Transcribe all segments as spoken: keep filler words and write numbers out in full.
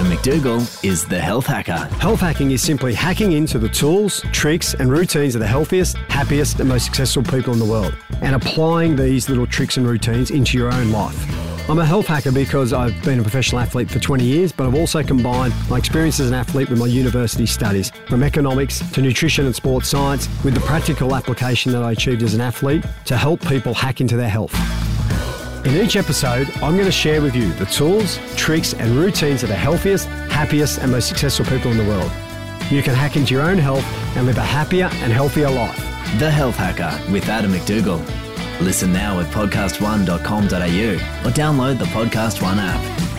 Adam McDougall is the Health Hacker. Health hacking is simply hacking into the tools, tricks and routines of the healthiest, happiest and most successful people in the world and applying these little tricks and routines into your own life. I'm a health hacker because I've been a professional athlete for twenty years, but I've also combined my experience as an athlete with my university studies, from economics to nutrition and sports science, with the practical application that I achieved as an athlete to help people hack into their health. In each episode, I'm going to share with you the tools, tricks and routines of the healthiest, happiest and most successful people in the world. You can hack into your own health and live a happier and healthier life. The Health Hacker with Adam McDougall. Listen now at podcast one dot com dot a u or download the Podcast One app.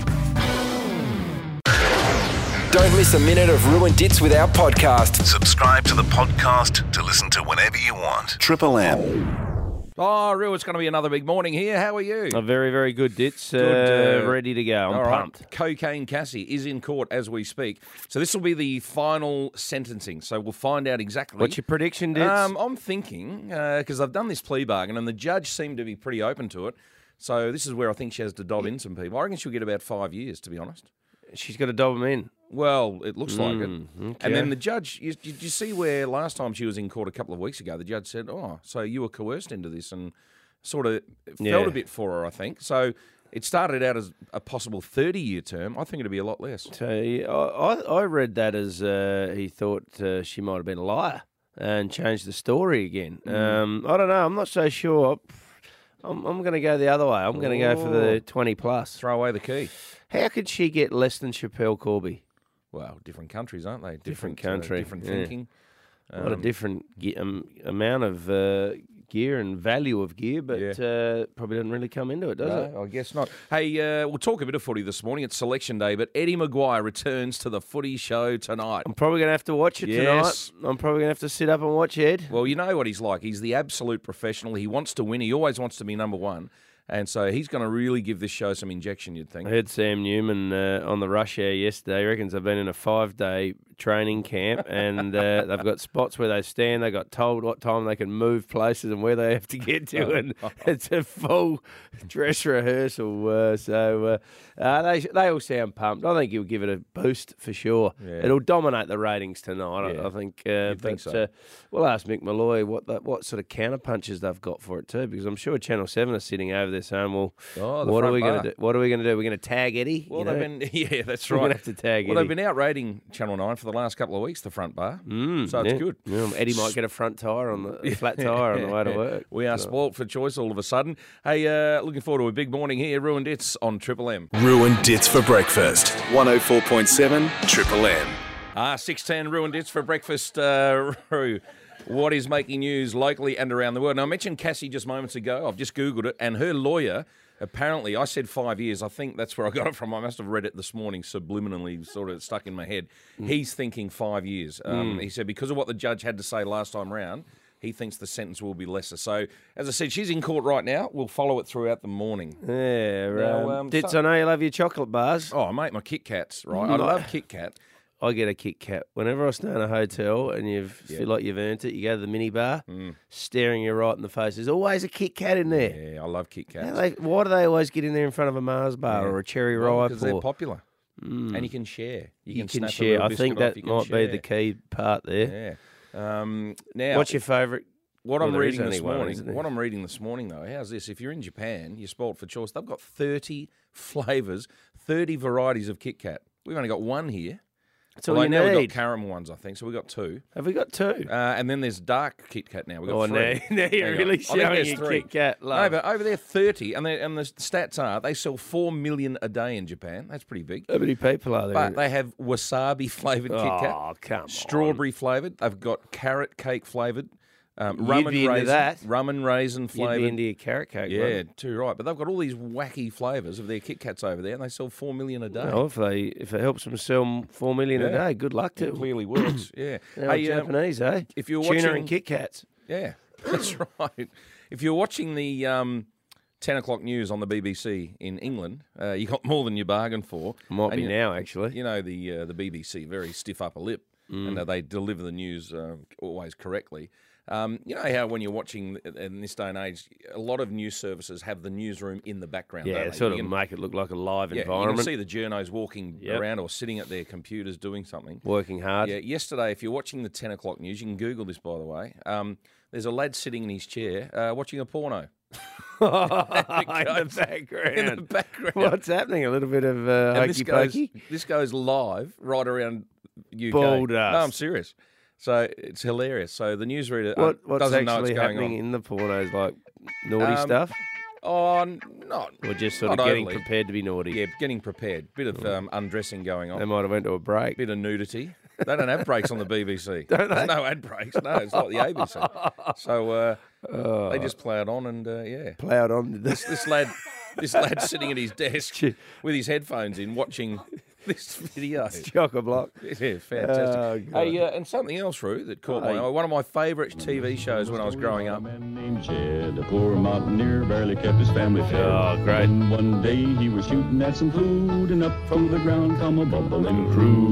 Don't miss a minute of Ruined Dits with our podcast. Subscribe to the podcast to listen to whenever you want. Triple M. Oh, Real, it's going to be another big morning here. How are you? Oh, very, very good, Dits. Good, uh, uh, ready to go. I'm All pumped. right. Cocaine Cassie is in court as we speak. So this will be the final sentencing. So we'll find out exactly. What's your prediction, Dits? Um, I'm thinking, because uh, I've done this plea bargain and the judge seemed to be pretty open to it. So this is where I think she has to dob in some people. I reckon she'll get about five years, to be honest. She's got to dob them in. Well, it looks like it. Mm, okay. And then the judge, you, did you see where last time she was in court a couple of weeks ago, the judge said, oh, so you were coerced into this, and sort of felt Yeah. a bit for her, I think. So it started out as a possible thirty-year term. I think it'd be a lot less. So yeah, I, I read that as uh, he thought uh, she might have been a liar and changed the story again. Mm. Um, I don't know. I'm not so sure. I'm, I'm going to go the other way. I'm going to go for the twenty plus. Throw away the key. How could she get less than Chappelle Corby? Well, different countries, aren't they? Different uh, country, different yeah. thinking. What a Um, different ge- um, amount of uh, gear and value of gear, but Yeah. uh, probably doesn't really come into it, does it? No, I guess not. Hey, uh, we'll talk a bit of footy this morning. It's selection day, but Eddie Maguire returns to the footy show tonight. I'm probably going to have to watch it Yes. tonight. I'm probably going to have to sit up and watch Ed. Well, you know what he's like. He's the absolute professional. He wants to win. He always wants to be number one. And so he's going to really give this show some injection, you'd think. I heard Sam Newman uh, on the rush hour yesterday. He reckons they've been in a five-day training camp and uh, they've got spots where they stand. They got told what time they can move places and where they have to get to, and it's a full dress rehearsal. Uh, so uh, uh, they they all sound pumped. I think he'll give it a boost for sure. Yeah. It'll dominate the ratings tonight. Yeah. I, I think. Uh, You'd think but, so. Uh, we'll ask Mick Malloy what the, what sort of counter punches they've got for it too, because I'm sure Channel Seven are sitting over there saying, "Well, Oh, the what are front we going bar. to do? What are we going to do? We're going to tag Eddie." Well, you they've know? been, yeah, that's We're right. gonna have to tag Well, Eddie. they've been outrating Channel nine for the last couple of weeks, the front bar. Mm, so it's yeah. good. Yeah, Eddie might get a front tyre on the a flat tyre on the way to work. We are So- spoilt for choice all of a sudden. Hey, uh, looking forward to a big morning here. Ruined Dits on Triple M. Ruined Dits for breakfast. one oh four point seven Triple M. Ah, six ten Ruined Dits for breakfast. Uh, Roo. What is making news locally and around the world? Now, I mentioned Cassie just moments ago. I've just Googled it, and her lawyer, apparently, I said five years. I think that's where I got it from. I must have read it this morning subliminally, sort of stuck in my head. Mm. He's thinking five years. Um, He said because of what the judge had to say last time round, he thinks the sentence will be lesser. So, as I said, she's in court right now. We'll follow it throughout the morning. Yeah, Now, um, um, Dits, so- I know you love your chocolate bars. Oh, mate, my Kit Kats, right? I No. love Kit Kat. I get a Kit Kat. Whenever I stay in a hotel and you feel like you've earned it, you go to the mini bar, staring you right in the face. There's always a Kit Kat in there. Yeah, I love Kit How Kats. they, why do they always get in there in front of a Mars bar Yeah. or a cherry Well, ripe? because they're or- popular. And you can share. You, you can, can snap a share. little I biscuit think off, that you can might be the share. key part there. Yeah. Um, now, What's your favourite? what well, I'm there is reading this only one, morning? isn't there? What I'm reading this morning, though, how's this? If you're in Japan, you're spoilt for choice. They've got thirty flavours, thirty varieties of Kit Kat. We've only got one here. That's all Well, you now we've need. got caramel ones, I think. So we've got two. Have we got two? Uh, and then there's dark Kit Kat now. We've got Oh, three. now, now you're Hang on. really I think showing there's your three. Kit Kat No, love. but over there, thirty. And, they, and the stats are they sell four million a day in Japan. That's pretty big. How many people are there? But they have wasabi flavoured Kit Kat. Oh, come on. Strawberry flavoured. They've got carrot cake flavoured. Um, You'd rum be and into raisin. that. Rum and raisin You'd be flavoured. into your carrot cake. Yeah, wouldn't too right. But they've got all these wacky flavours of their Kit Kats over there, and they sell four million a you? day. Well, if they if it helps them sell four million a Yeah. day, good luck to It them. clearly works. Yeah. Now, Hey, um, Japanese, eh? if you're Tuna watching- and Kit Kats. Yeah, that's right. If you're watching the um, ten o'clock news on the B B C in England, uh, you got more than you bargained for. Might And be you- now, actually. You know the uh, the B B C very stiff upper lip, Mm. and uh, they deliver the news uh, always correctly. Um, you know how when you're watching in this day and age, a lot of news services have the newsroom in the background. Yeah, don't they? sort You of can- make it look like a live yeah, environment. you can see the journos walking Yep. around or sitting at their computers doing something. Working hard. Yeah, yesterday, if you're watching the ten o'clock news, you can Google this, by the way. Um, there's a lad sitting in his chair uh, watching a porno. in the background. In the background. What's happening? A little bit of uh, And this hokey goes, pokey? this goes live right around U K. Ball dust. No, I'm serious. So it's hilarious. So the newsreader uh, What, what's doesn't know actually what's going happening on. in the pornos? Like naughty Um, stuff? Oh, n- not. Or just sort of not getting overly. prepared to be naughty? Yeah, getting prepared. Bit of um, undressing going on. They might have went to a break. Bit of nudity. They don't have breaks on the B B C. Don't There's no ad breaks. No, it's like the A B C. So uh, Oh. they just ploughed on and, uh, yeah. Ploughed on. This, this lad this lad sitting at his desk with his headphones in watching this video. Chock-a-block. Yeah, fantastic. Oh, God. hey, uh, and something else, Roo, that caught my Hey. eye. One of my favourite T V shows when I was growing up. Man named Jed, a poor mountaineer, barely kept his family fed. Oh, great. And one day he was shooting at some food, and up from the ground come a bubbling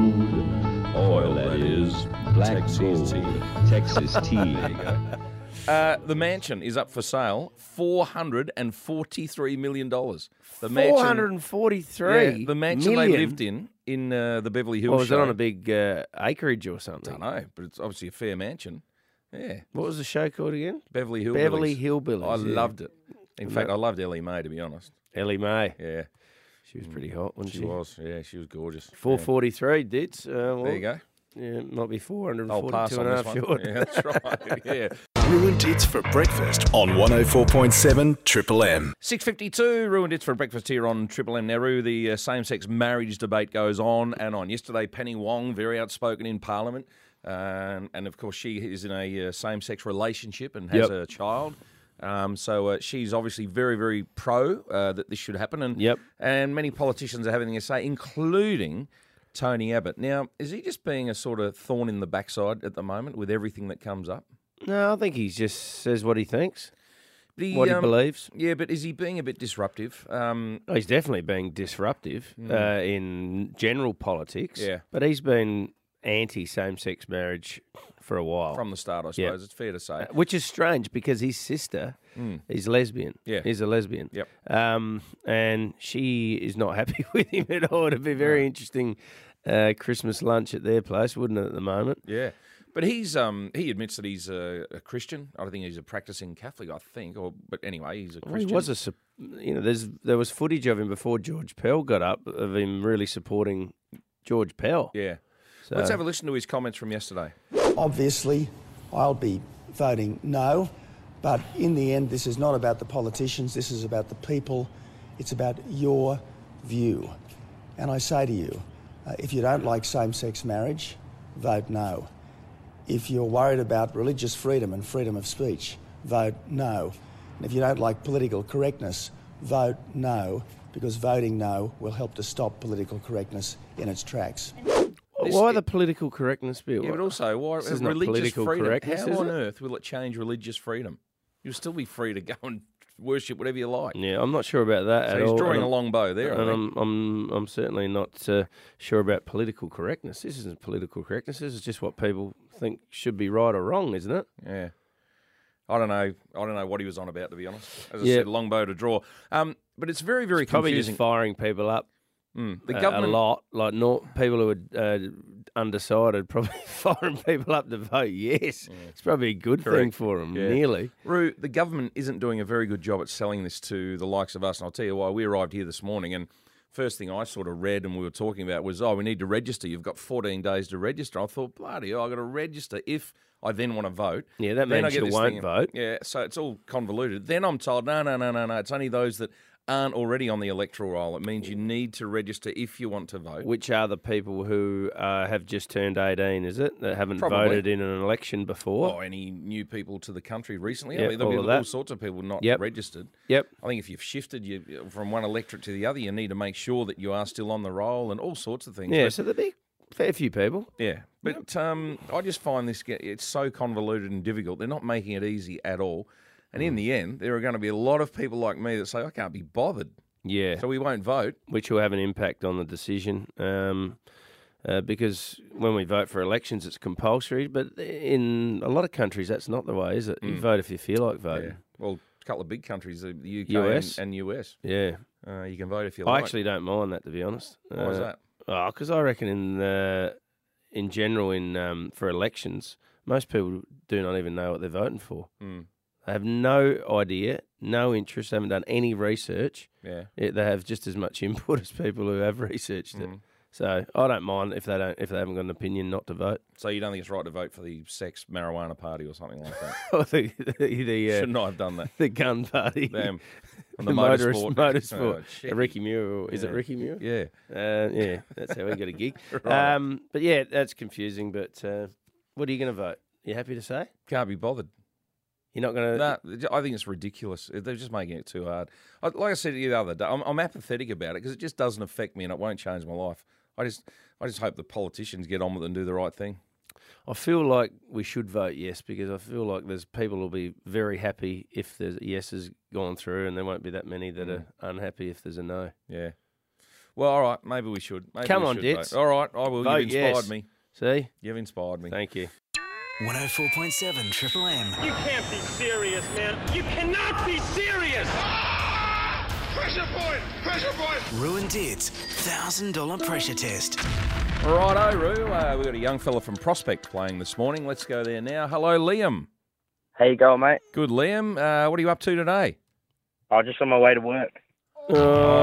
crude oil, that is black Texas gold. tea. Texas tea. There you go. Uh, the mansion is up for sale, four hundred forty-three million dollars. The mansion, four hundred forty-three yeah, the mansion million? they lived in in uh, the Beverly Hills. Or was show. it on a big uh, acreage or I something? don't know, but it's obviously a fair mansion. Yeah, What was the show called again? Beverly Hillbillies. Beverly Hillbillies. I yeah. loved it. In fact, I loved Ellie Mae, to be honest. Ellie Mae. Yeah, She was pretty hot, wasn't she, she? was. Yeah, she was gorgeous. four Yeah. forty-three, Dits. Uh, well, There you go. Yeah, might be four hundred I'll pass forty-two on and a this half one. short. Yeah, that's right. Yeah. Ruined Hits for breakfast on one oh four point seven Triple M. six fifty-two, Ruined Hits for breakfast here on Triple M. Now, Roo, the uh, same-sex marriage debate goes on and on. Yesterday, Penny Wong, very outspoken in Parliament, um, and of course she is in a uh, same-sex relationship and has Yep. a child. Um, so uh, she's obviously very, very pro uh, that this should happen. And, Yep. and many politicians are having a say, including Tony Abbott. Now, is he just being a sort of thorn in the backside at the moment with everything that comes up? No, I think he just says what he thinks, The, what he um, believes. Yeah, but is he being a bit disruptive? Um, Oh, he's definitely being disruptive uh, in general politics. Yeah. But he's been anti same-sex marriage for a while. from the start, I suppose, Yeah. it's fair to say. Which is strange because his sister is lesbian. Yeah. He's a lesbian. Yep. Um, and she is not happy with him at all. It'd be very interesting uh, Christmas lunch at their place, wouldn't it, at the moment? Yeah. But he's um he admits that he's a, a Christian. I don't think he's a practicing Catholic, I think. Or But anyway, he's a Well, Christian. he was a, sup- you know, there's there was footage of him before George Pell got up of him really supporting George Pell. Yeah. So- Let's have a listen to his comments from yesterday. Obviously, I'll be voting no, but in the end, this is not about the politicians, this is about the people, it's about your view. And I say to you, uh, if you don't like same-sex marriage, vote no. If you're worried about religious freedom and freedom of speech, vote no. And if you don't like political correctness, vote no, because voting no will help to stop political correctness in its tracks. This- Why the political correctness bill? Yeah, but also, why This is not religious political freedom? correctness, How is on it? earth will it change religious freedom? You'll still be free to go and worship whatever you like. Yeah, I'm not sure about that So at he's all. drawing and a I'm- long bow there, I And think. I'm, I'm, I'm certainly not uh, sure about political correctness. This isn't political correctness. This is just what people think should be right or wrong, isn't it? Yeah. I don't know. I don't know what he was on about, to be honest. As I Yeah. said, long bow to draw. Um, but it's very, very Probably confusing. just firing people up Mm. The a, government, a lot. Like not people who are uh, undecided, probably firing people up to vote yes. It's probably a good thing Correct. for them, Yeah. nearly. Roo, the government isn't doing a very good job at selling this to the likes of us. And I'll tell you why. We arrived here this morning, and first thing I sort of read and we were talking about was, oh, we need to register. You've got fourteen days to register. I thought, bloody hell, I've got to register if I then want to vote. Yeah, that Then I means get you this won't thing- vote. Yeah, so it's all convoluted. Then I'm told, no, no, no, no, no. It's only those that aren't already on the electoral roll. It means you need to register if you want to vote. Which are the people who uh, have just turned eighteen, is it? That haven't Probably. voted in an election before? Oh, any new people to the country recently? Yep, I mean, there'll all be of all that. sorts of people not Yep. registered. Yep. I think if you've shifted you from one electorate to the other, you need to make sure that you are still on the roll and all sorts of things. Yeah, But- so there'll be a fair few people. yeah. But um, I just find this get, it's so convoluted and difficult. They're not making it easy at all. And Mm. in the end, there are going to be a lot of people like me that say, I can't be bothered. Yeah. So we won't vote. Which will have an impact on the decision. Um, Uh, because when we vote for elections, it's compulsory. But in a lot of countries, that's not the way, is it? You Mm. vote if you feel like voting. Yeah. Well, a couple of big countries, the the U K U S? And, and U S. Yeah. Uh, you can vote if you I like. actually don't mind that, to be honest. Why is Uh, that? Oh, because I reckon in uh, in general, in um, for elections, most people do not even know what they're voting for. Mm. They have no idea, no interest, haven't done any research. Yeah. Yet they have just as much input as people who have researched it. Mm. So I don't mind if they don't, if they haven't got an opinion not to vote. So you don't think it's right to vote for the sex marijuana party or something like that? Or the the, the, uh, Should not have done that. the gun party. Them. On the the motorist, motorsport. motorsport. Oh, shit. Uh, Ricky Muir. Is Yeah. it Ricky Muir? Yeah. Uh, yeah, that's how we got a gig. Right. um, but yeah, that's confusing. But uh, what are you going to vote? You happy to say? Can't be bothered. You're not going to... No, I think it's ridiculous. They're just making it too hard. I, like I said to you the other day, I'm, I'm apathetic about it because it just doesn't affect me and it won't change my life. I just, I just hope the politicians get on with it and do the right thing. I feel like we should vote yes because I feel like there's people will be very happy if the yes has gone through and there won't be that many that Mm. are unhappy if there's a no. Yeah. Well, all right. Maybe we should. Maybe Come we on, should Dits. vote. All right. I will. Vote You've inspired yes. me. See? You've inspired me. Thank you. one oh four point seven Triple M. You can't be serious, man. You cannot be serious. Pressure point! Pressure point! Ruin Dits one thousand dollars pressure test. Righto, Roo. Uh, we've got a young fella from Prospect playing this morning. Let's go there now. Hello, Liam. How you going, mate? Good, Liam. Uh, what are you up to today? I was just on my way to work. Oh,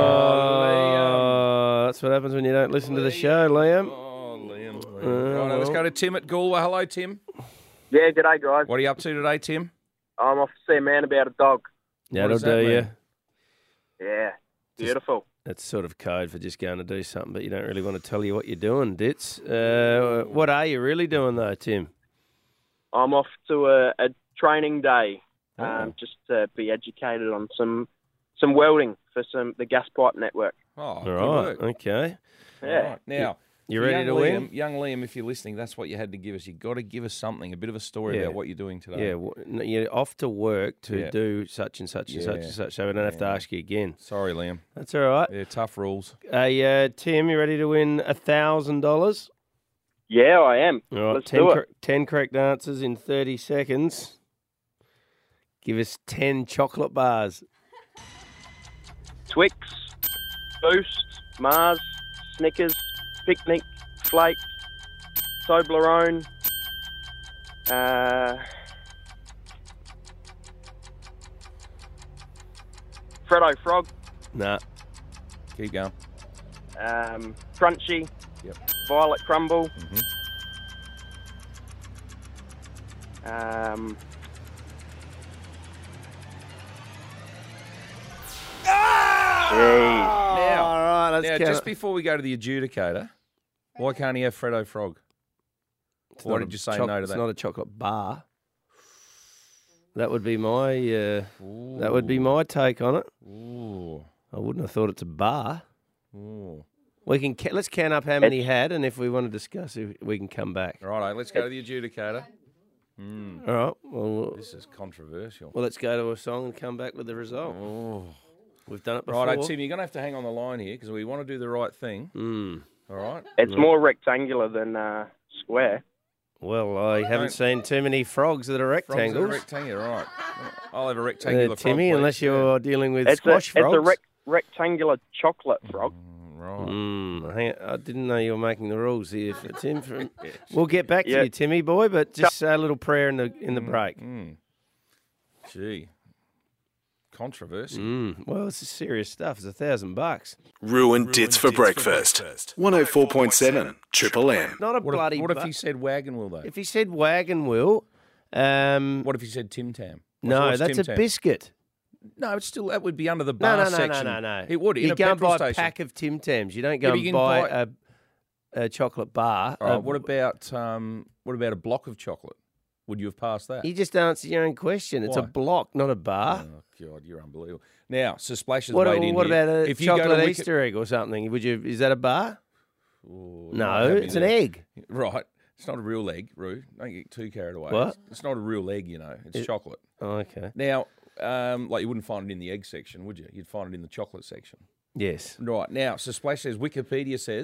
Liam. That's what happens when you don't listen to the show, Liam. Oh, Liam. Liam. Uh, Righto, let's well. go to Tim at Galway. Hello, Tim. Yeah, g'day, guys. What are you up to today, Tim? I'm off to see a man about a dog. That'll does that do you. mean? Yeah, beautiful. That's sort of code for just going to do something, but you don't really want to tell you what you're doing, Dits. Uh, what are you really doing, though, Tim? I'm off to a, a training day, Oh. um, just to be educated on some some welding for some the gas pipe network. Oh, All good right, work. okay. Yeah. All right. Now, You ready young to Liam, win? Young Liam, if you're listening, that's what you had to give us. You've got to give us something, a bit of a story Yeah. about what you're doing today. Yeah, w- n- you're off to work to Yeah. do such and such and such Yeah. and such, so we don't have to Yeah. ask you again. Sorry, Liam. That's all right. Yeah, tough rules. Hey, uh, Tim, you ready to win a thousand dollars? Yeah, I am. All right, Let's ten, do it. cor- ten correct answers in thirty seconds. Give us ten chocolate bars. Twix, Boost, Mars, Snickers, Picnic, Flake, Toblerone, uh, Freddo Frog, Nah. Keep going. um, Crunchy, Yep. Violet Crumble, Mhm. um, Jeez. Now, all right, let's now count just it. before we go to the adjudicator, why can't he have Freddo Frog? It's Why not did a you say choc- no to It's that? not a chocolate bar. That would be my uh, that would be my take on it. Ooh. I wouldn't have thought it's a bar. Ooh. We can ca- let's count up how many he had, and if we want to discuss it, we can come back. Righto, let's go to the adjudicator. Mm, All right. Well, this is controversial. well, let's go to a song and come back with the result. Oh. We've done it before. Righto, Tim, you're going to have to hang on the line here because we want to do the right thing. Mm. All right? It's more rectangular than uh, square. Well, I haven't Don't- seen too many frogs that are Frogs are rectangles. rectangular, right. I'll have a rectangular Uh, frog, Timmy, please. unless you're dealing with It's a, squash it's frogs. a rec- rectangular chocolate frog. Yeah. Right. Mm, hang on, I didn't know you were making the rules here for Tim. For, we'll get back to Yeah. you, Timmy boy, but just say a little prayer in the in the break. Mm. Gee. Controversy. Mm. Well, it's serious stuff. It's a thousand bucks. Ruined Dits for breakfast. one oh four point seven Triple M. Not a What, bloody. if, what if bu- he said wagon wheel, though? if he said wagon wheel? Um, What if he said Tim Tam? What's- no, what's that's Tim a Tam? biscuit. No, it's still that would be under the No, bar no, no, no, section. no, no. It would in You a go and petrol buy station. a pack of Tim Tams. You don't go Yeah, but and you can buy, buy- a, a chocolate bar. All right, Uh, what about um, what about a block of chocolate? Would you have passed that? You just answered your own question. It's a Why? block, not a bar. Oh God, you're unbelievable. Now, so Splash has What, weighed in what here. about a if you go to chocolate Wiki- Easter egg or something? Would you? Is that a bar? Ooh, No, might have it's you an there. egg. Right. It's not a real egg, Roo. Don't get too carried away. What? It's, it's not a real egg, you know. It's It- chocolate. Oh, okay. Now, um, like you wouldn't find it in the egg section, would you? You'd find it in the chocolate section. Yes. Right. Now, so Splash says, Wikipedia says,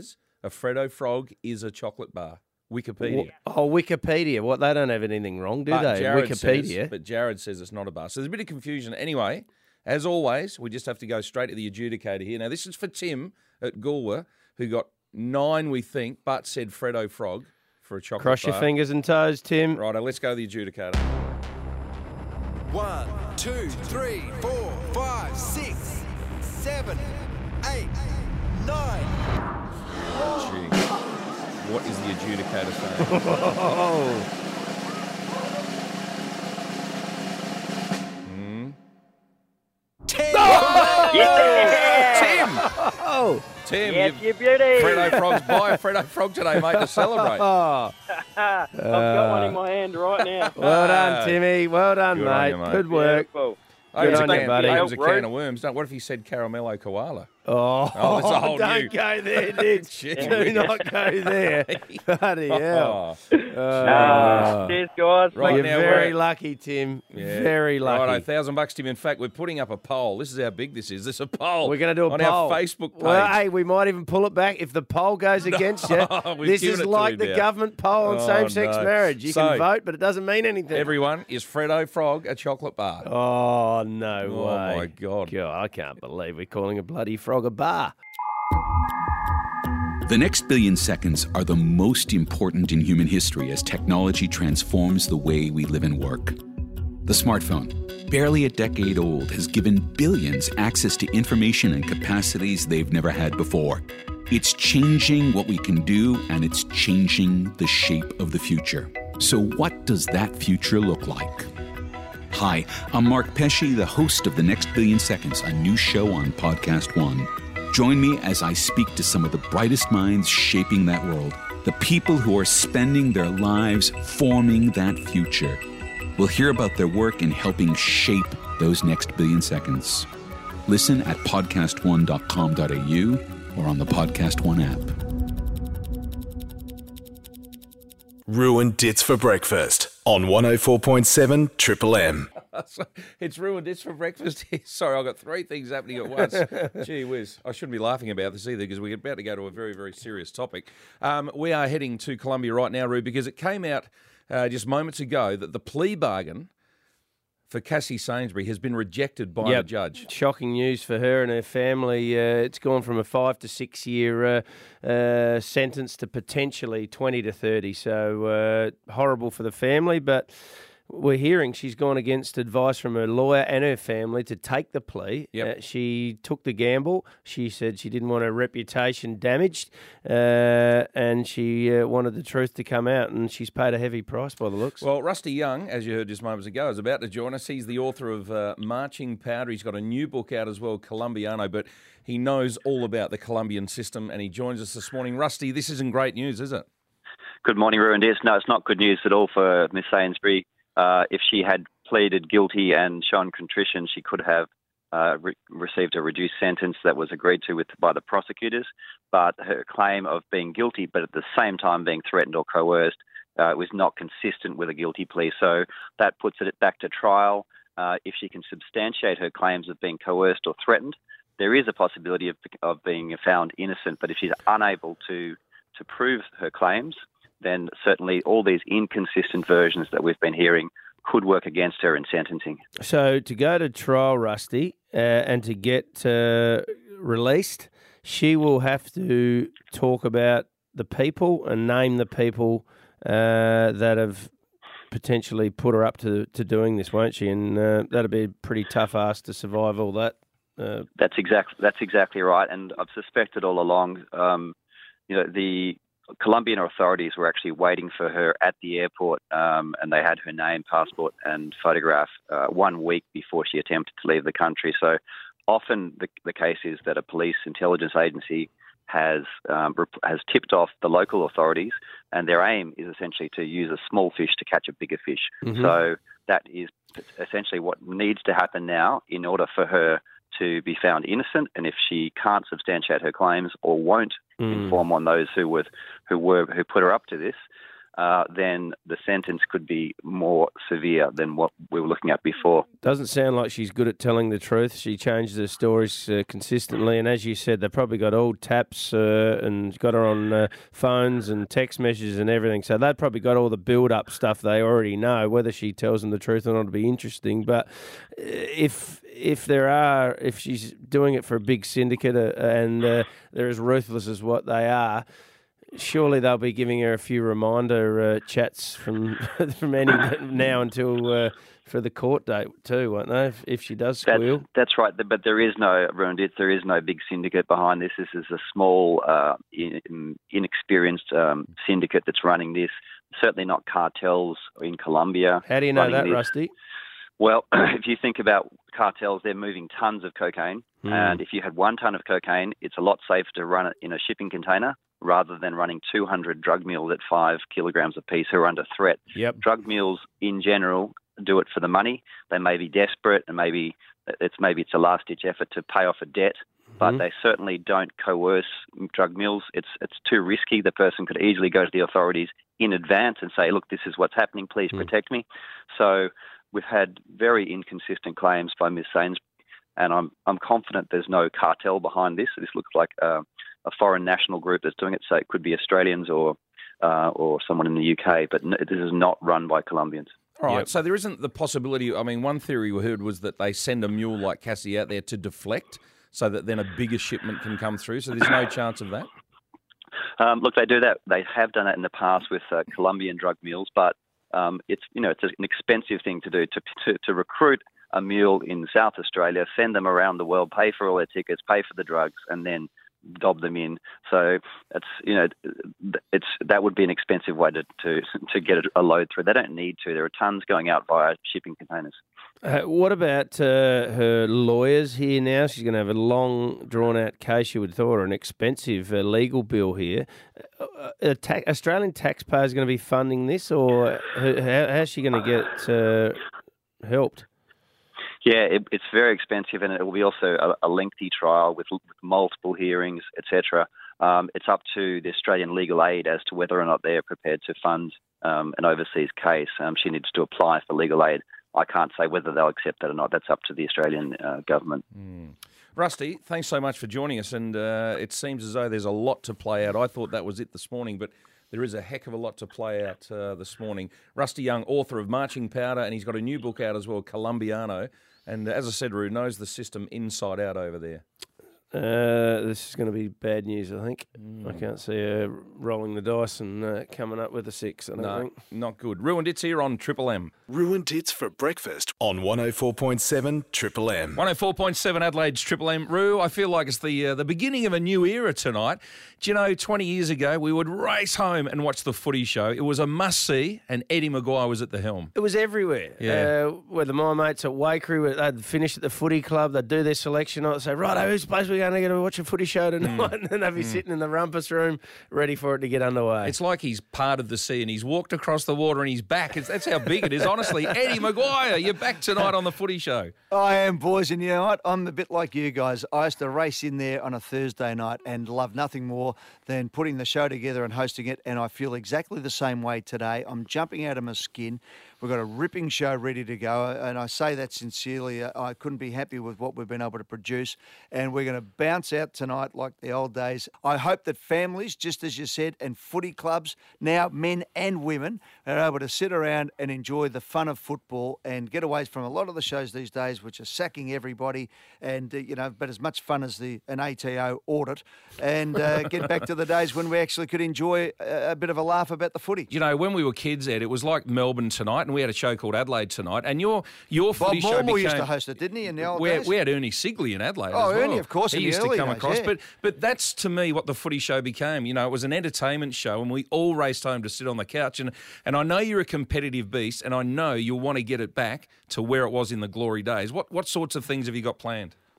a Freddo Frog is a chocolate bar. Wikipedia. Oh, Wikipedia. What? They don't have anything wrong, do but they? Jared Wikipedia. Says, but Jared says it's not a bar. So there's a bit of confusion. Anyway, as always, we just have to go straight to the adjudicator here. Now, this is for Tim at Goolwa, who got nine, we think, but said Freddo Frog for a chocolate Cross bar. your fingers and toes, Tim. Righto, let's go to the adjudicator. One, two, three, four, five, six, seven, eight, nine. Gee. What is the adjudicator saying? mm. Ten. Oh! Yeah. Tim! Oh! Tim, yes, you've, you beauty. Freddo Frog's buy a Freddo Frog today, mate, to celebrate. Oh. I've got one in my hand right now. Well done, Timmy. Well done, Good on mate. you, mate. Good work. Beautiful. Good on you, buddy. It was a can of worms. Don't, what if he said caramello koala? Oh, Oh, that's a whole don't new- go there, Nick. Shit. Do not go there. Bloody hell. Oh. Uh, cheers, guys. Right You're now, very we're- lucky, Tim. Yeah. Very lucky. Righto, thousand bucks, Tim. In fact, we're putting up a poll. This is how big this is. This is a poll. We're going to do a on poll. our Facebook page. Well, hey, we might even pull it back if the poll goes against you. We've This given is it to like him the now. government poll on Oh, same-sex no. marriage. You So- can vote, but it doesn't mean anything. Everyone, is Freddo Frog a chocolate bar? Oh, no Oh, way. my God. God, I can't believe we're calling a bloody frog a bar. The next billion seconds are the most important in human history as technology transforms the way we live and work. The smartphone, barely a decade old, has given billions access to information and capacities they've never had before. It's changing what we can do, and it's changing the shape of the future. So what does that future look like? Hi, I'm Mark Pesce, the host of The Next Billion Seconds, a new show on Podcast One. Join me as I speak to some of the brightest minds shaping that world, the people who are spending their lives forming that future. We'll hear about their work in helping shape those next billion seconds. Listen at podcast one dot com dot a u or on the Podcast One app. Ruined Dits for breakfast on one oh four point seven Triple M. It's ruined this for breakfast. Sorry, I've got three things happening at once. Gee whiz. I shouldn't be laughing about this either because we're about to go to a very, very serious topic. Um, we are heading to Colombia right now, Roo, because it came out uh, just moments ago that the plea bargain for Cassie Sainsbury has been rejected by Yep. the judge. Shocking news for her and her family. Uh, it's gone from a five to six year uh, uh, sentence to potentially twenty to thirty. So uh, horrible for the family, but we're hearing she's gone against advice from her lawyer and her family to take the plea. Yep. Uh, she took the gamble. She said she didn't want her reputation damaged, uh, and she uh, wanted the truth to come out, and she's paid a heavy price by the looks. Well, Rusty Young, as you heard just moments ago, is about to join us. He's the author of uh, Marching Powder. He's got a new book out as well, Colombiano, but he knows all about the Colombian system, and he joins us this morning. Rusty, this isn't great news, is it? Good morning, Ruined Dits. No, it's not good news at all for Miss Sainsbury. Uh, if she had pleaded guilty and shown contrition, she could have uh, re- received a reduced sentence that was agreed to with by the prosecutors. But her claim of being guilty, but at the same time being threatened or coerced, uh, was not consistent with a guilty plea. So that puts it back to trial. Uh, if she can substantiate her claims of being coerced or threatened, there is a possibility of, of being found innocent. But if she's unable to to prove her claims, then certainly all these inconsistent versions that we've been hearing could work against her in sentencing. So to go to trial, Rusty, uh, and to get uh, released, she will have to talk about the people and name the people uh, that have potentially put her up to, to doing this, won't she? And uh, that'll be a pretty tough ask to survive all that. Uh, That's exactly that's exactly right, and I've suspected all along. Um, you know, the Colombian authorities were actually waiting for her at the airport, um, and they had her name, passport, and photograph uh, one week before she attempted to leave the country. So often the, the case is that a police intelligence agency has um, has tipped off the local authorities, and their aim is essentially to use a small fish to catch a bigger fish. Mm-hmm. So that is essentially what needs to happen now in order for her to be found innocent, and if she can't substantiate her claims or won't Mm. inform on those who were who were who put her up to this, uh, then the sentence could be more severe than what we were looking at before. Doesn't sound like she's good at telling the truth. She changes her stories uh, consistently, and as you said, they've probably got old taps uh, and got her on uh, phones and text messages and everything, so they've probably got all the build-up stuff they already know. Whether she tells them the truth or not will be interesting, but if if there are, if she's doing it for a big syndicate uh, and uh, they're as ruthless as what they are, surely they'll be giving her a few reminder uh, chats from from any now until uh, for the court date too, won't they? If, if she does squeal, that's, that's right. But there is no there is no big syndicate behind this. This is a small, uh, in, inexperienced um, syndicate that's running this. Certainly not cartels in Colombia. How do you know that, this. Rusty? Well, if you think about cartels, they're moving tons of cocaine. Mm. And if you had one ton of cocaine, it's a lot safer to run it in a shipping container rather than running two hundred drug mules at five kilograms apiece who are under threat. Yep. Drug mules, in general, do it for the money. They may be desperate and maybe it's maybe it's a last-ditch effort to pay off a debt, but Mhm. they certainly don't coerce drug mules. It's it's too risky. The person could easily go to the authorities in advance and say, look, this is what's happening, please Mm. protect me. So we've had very inconsistent claims by Miz Sainsbury, and I'm I'm confident there's no cartel behind this. This looks like uh, a foreign national group that's doing it, so it could be Australians or uh, or someone in the U K, but n- this is not run by Colombians. All right, Yep. so there isn't the possibility. I mean, one theory we heard was that they send a mule like Cassie out there to deflect so that then a bigger shipment can come through. So there's no chance of that? Um, look, they do that. They have done that in the past with uh, Colombian drug mules, but um, it's you know it's an expensive thing to do to, to to recruit a mule in South Australia, send them around the world, pay for all their tickets, pay for the drugs, and then dob them in. So it's you know it's that would be an expensive way to to, to get a load through. They don't need to. There are tons going out via shipping containers. Uh, what about uh, her lawyers here now? She's going to have a long, drawn-out case, you would have thought, or an expensive uh, legal bill here. Uh, uh, ta- Australian taxpayers going to be funding this, or how, how's she going to get uh, helped? Yeah, it, it's very expensive, and it will be also a, a lengthy trial with, with multiple hearings, et cetera. Um, it's up to the Australian legal aid as to whether or not they are prepared to fund um, an overseas case. Um, she needs to apply for legal aid. I can't say whether they'll accept that or not. That's up to the Australian uh, government. Mm. Rusty, thanks so much for joining us, and uh, it seems as though there's a lot to play out. I thought that was it this morning, but there is a heck of a lot to play out uh, this morning. Rusty Young, author of Marching Powder, and he's got a new book out as well, Colombiano. And as I said, Roo, knows the system inside out over there. Uh, this is going to be bad news, I think. Mm. I can't see her rolling the dice and uh, coming up with a six, I don't no, think. Not good. Ruined It's here on Triple M. Ruined It's for breakfast on one oh four point seven Triple M. one oh four point seven Adelaide's Triple M. Roo, I feel like it's the uh, the beginning of a new era tonight. Do you know, twenty years ago, we would race home and watch the footy show. It was a must-see, and Eddie Maguire was at the helm. It was everywhere. Yeah. Uh, whether my mates at Wakery, they'd finish at the footy club, they'd do their selection, I'd say, righto, who's supposed to be going to get to watch a footy show tonight? Mm. And then they'd be mm. sitting in the rumpus room, ready for it to get underway. It's like he's part of the sea and he's walked across the water and he's back. It's, that's how big it is, honestly. Eddie Maguire, you're back tonight on the footy show. I am, boys, and you know what? I'm a bit like you guys. I used to race in there on a Thursday night and love nothing more than putting the show together and hosting it, and I feel exactly the same way today. I'm jumping out of my skin. We've got a ripping show ready to go, and I say that sincerely. I couldn't be happy with what we've been able to produce, and we're going to bounce out tonight like the old days. I hope that families, just as you said, and footy clubs, now men and women, are able to sit around and enjoy the fun of football and get away from a lot of the shows these days, which are sacking everybody, and uh, you know, but as much fun as the an A T O audit, and uh, get back to the days when we actually could enjoy a, a bit of a laugh about the footy. You know, when we were kids, Ed, it was like Melbourne tonight, and we had a show called Adelaide Tonight, and your your footy Bob show Mormel became... used to host it, didn't he, in the old we, days? We had Ernie Sigley in Adelaide Oh, as well. Ernie, of course, He in the used to early come days, across. yeah. But but that's, to me, what the footy show became. You know, it was an entertainment show, and we all raced home to sit on the couch. And, and I know you're a competitive beast, and I know you'll want to get it back to where it was in the glory days. What, what sorts of things have you got planned?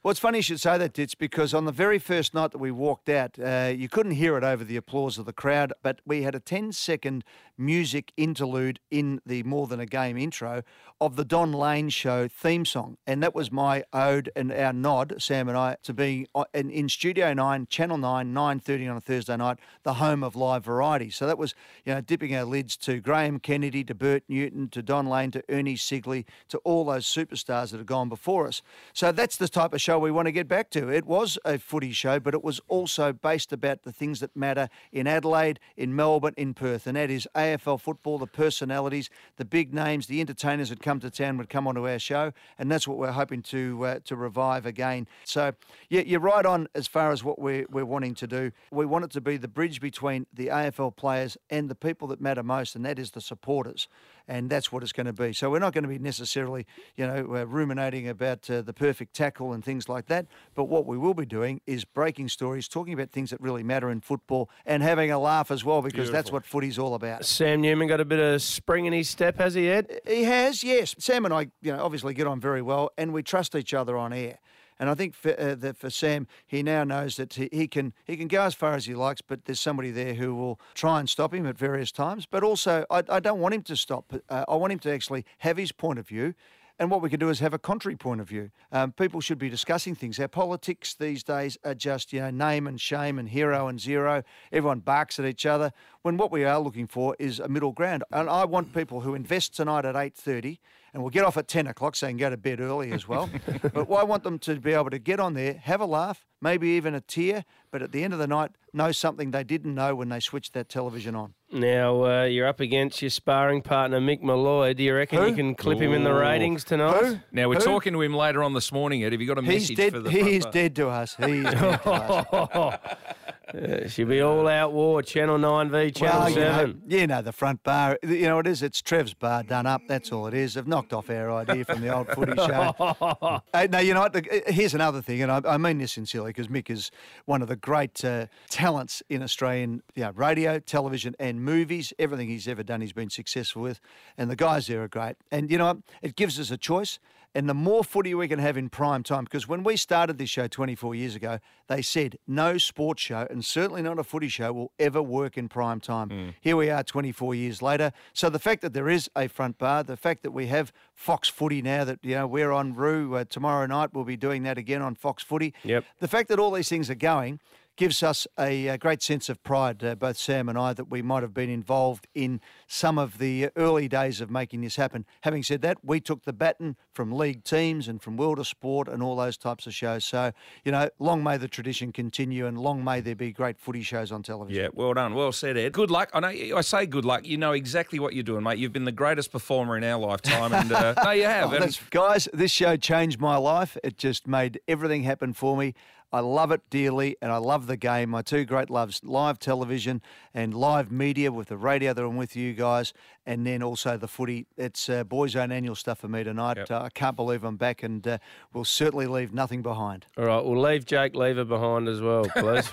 Well, it's funny you should say that, Ditz, because on the very first night that we walked out, uh, you couldn't hear it over the applause of the crowd, but we had a ten-second music interlude in the More Than a Game intro of the Don Lane Show theme song. And that was my ode and our nod, Sam and I, to being in, in Studio nine, Channel nine, nine thirty on a Thursday night, the home of live variety. So that was, you know, dipping our lids to Graham Kennedy, to Bert Newton, to Don Lane, to Ernie Sigley, to all those superstars that have gone before us. So that's the type of show we want to get back to. It was a footy show, but it was also based about the things that matter in Adelaide, in Melbourne, in Perth, and that is A F L football, the personalities, the big names, the entertainers that come to town would come onto our show, and that's what we're hoping to uh, to revive again. So, yeah, you're right on as far as what we're, we're wanting to do. We want it to be the bridge between the A F L players and the people that matter most, and that is the supporters. And that's what it's going to be. So we're not going to be necessarily, you know, uh, ruminating about uh, the perfect tackle and things like that. But what we will be doing is breaking stories, talking about things that really matter in football, and having a laugh as well, because Beautiful. That's what footy's all about. Sam Newman got a bit of spring in his step, has he, Ed? He has, yes. Sam and I, you know, obviously get on very well, and we trust each other on air. And I think for, uh, that for Sam, he now knows that he, he can he can go as far as he likes, but there's somebody there who will try and stop him at various times. But also, I, I don't want him to stop. Uh, I want him to actually have his point of view. And what we can do is have a contrary point of view. Um, people should be discussing things. Our politics these days are just, you know, name and shame and hero and zero. Everyone barks at each other, when what we are looking for is a middle ground. And I want people who invest tonight at eight thirty, and we'll get off at ten o'clock so they can go to bed early as well. But I want them to be able to get on there, have a laugh, maybe even a tear, but at the end of the night, know something they didn't know when they switched that television on. Now, uh, you're up against your sparring partner, Mick Malloy. Do you reckon Who? you can clip him in the ratings tonight? Who? Now, we're Who? talking to him later on this morning, Ed. Have you got a He's message dead. for the He front is bar? dead to us. He is dead to us. Uh, she'll be all out war, Channel nine v Channel Well, you know, seven. you know, the front bar, you know what it is? It's Trev's bar done up. That's all it is. They've knocked off our idea from the old footy show. uh, no, you know what? Here's another thing, and I, I mean this sincerely, because Mick is one of the great uh, talents in Australian you know, radio, television and movies. Everything he's ever done he's been successful with, and the guys there are great. And you know what? It gives us a choice. And the more footy we can have in prime time, because when we started this show twenty-four years ago, they said no sports show, and certainly not a footy show, will ever work in prime time. Mm. Here we are twenty-four years later. So the fact that there is a front bar, the fact that we have Fox Footy now, that you know we're on Roo uh, tomorrow night, we'll be doing that again on Fox Footy. Yep. The fact that all these things are going gives us a, a great sense of pride, uh, both Sam and I, that we might have been involved in some of the early days of making this happen. Having said that, we took the baton from league teams and from World of Sport and all those types of shows. So, you know, long may the tradition continue, and long may there be great footy shows on television. Yeah, well done. Well said, Ed. Good luck. I know I say good luck. You know exactly what you're doing, mate. You've been the greatest performer in our lifetime. And uh, no, you have. Oh, And- that's- guys, this show changed my life. It just made everything happen for me. I love it dearly, and I love the game. My two great loves, live television and live media with the radio that I'm with you guys, and then also the footy. It's uh, Boys Own annual stuff for me tonight. Yep. Uh, I can't believe I'm back, and uh, we'll certainly leave nothing behind. All right, we'll leave Jake Lever behind as well, please.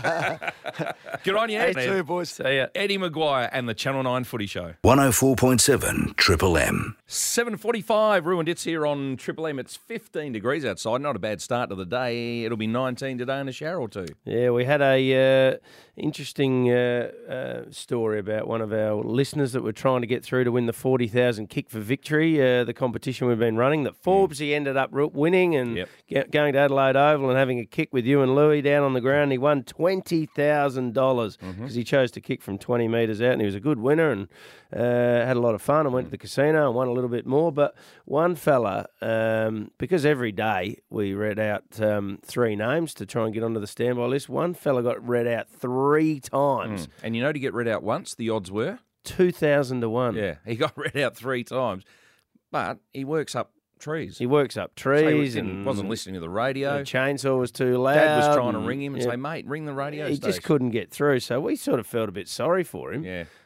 Good on you, Ed. Hey, too, boys. See ya. Eddie Maguire and the Channel nine Footy Show. one oh four point seven Triple M. seven forty-five, Ruined It's here on Triple M. It's fifteen degrees outside. Not a bad start to the day. It'll be nineteen today in a shower or two. Yeah, we had a uh, interesting uh, uh, story about one of our listeners that were trying to get through to win the forty thousand Kick for Victory, uh, the competition we've been running, that Forbesy ended up winning and Yep. get, going to Adelaide Oval and having a kick with you and Louis down on the ground. He won twenty thousand dollars because he chose to kick from twenty metres out, and he was a good winner and uh, had a lot of fun. I went to the casino and won a little bit more. But one fella, um, because every day we read out um, three names to try and get onto the standby list, one fella got read out three times. Mm. And you know, to get read out once, the odds were? two thousand to one. Yeah, he got read out three times. But he works up trees. He works up So he trees didn't- and wasn't listening to the radio. The chainsaw was too loud. Dad was trying to and- ring him and yeah. say, mate, ring the radio He station. just couldn't get through, so we sort of felt a bit sorry for him. Yeah.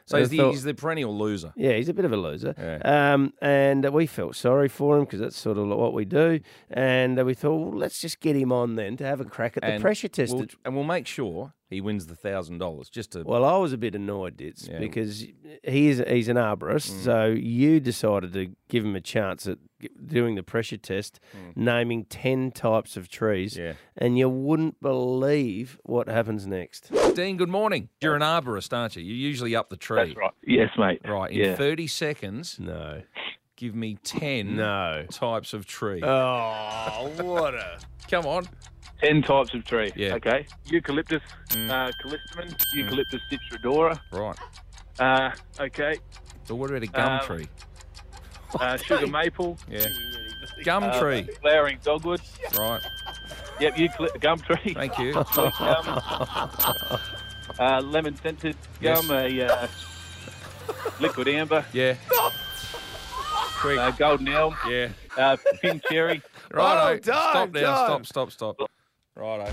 So And he's I the, thought- he's the perennial loser. Yeah, he's a bit of a loser. Yeah. Um, and we felt sorry for him because that's sort of what we do. And uh, we thought, well, let's just get him on then to have a crack at the And pressure test. we'll- and we'll make sure he wins the thousand dollars. Just to Well, I was a bit annoyed, Ditz, Yeah. because he is he's an arborist, Mm. so you decided to give him a chance at g- doing the pressure test, Mm. naming ten types of trees, Yeah. and you wouldn't believe what happens next. Dean, good morning. You're an arborist, aren't you? You're usually up the tree. That's right. Yes, mate. Right. In Yeah. thirty seconds, no. give me ten No. types of tree. Oh, what a... Come on. Ten types of tree. Yeah. Okay. Eucalyptus, uh, callistemon, Eucalyptus citrodora. Right. Uh, okay. So what about a gum Um, tree? Uh, sugar maple. Yeah. Gum uh, tree. Flowering dogwood. Right. Yep, eucalyptus gum tree. Thank you. gum. Uh, lemon scented Yes. gum. A uh, liquid amber. Yeah. Quick. Uh, golden elm. Yeah. Uh, pink cherry. Righto. Oh, time, Stop now. time. Stop, stop, stop. Righto.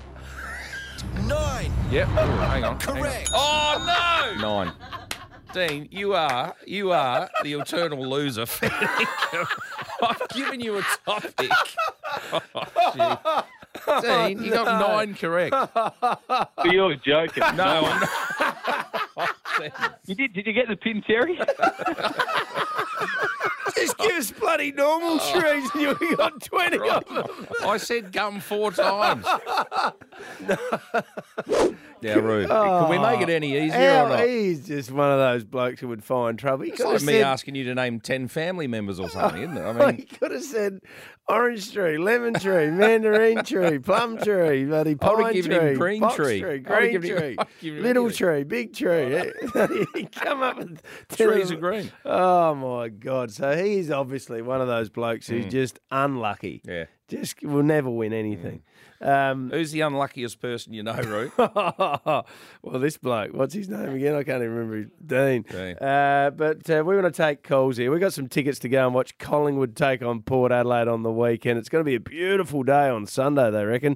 Nine. Yep. Ooh, hang on. Correct. Hang on. Oh, no. Nine. Dean, you are you are the eternal loser. I've given you a topic. Oh, gee. Dean, you got nine correct. You're joking. No, I'm not. You did? Did you get the pin cherry? Just give us bloody normal trees and you got twenty of them. I said gum four times. Yeah, rude. Can we make it any easier How- or not? He's just one of those blokes who would find trouble. He It's could like have me said, asking you to name ten family members or something, isn't it? I he mean, could have said orange tree, lemon tree, mandarin tree, plum tree, bloody I would pine have given tree, him green box tree. tree, I would have green given him- tree, I'd give him little anything. tree, big tree. He come up with ten Trees of are them. green. Oh my God! So he's obviously one of those blokes who's Mm. just unlucky. Yeah. Just will never win anything. Um, who's the unluckiest person you know, Root? well, this bloke, what's his name again? I can't even remember. his- Dean. Dean. Uh, but uh, we want to take calls here. We've got some tickets to go and watch Collingwood take on Port Adelaide on the weekend. It's going to be a beautiful day on Sunday, they reckon.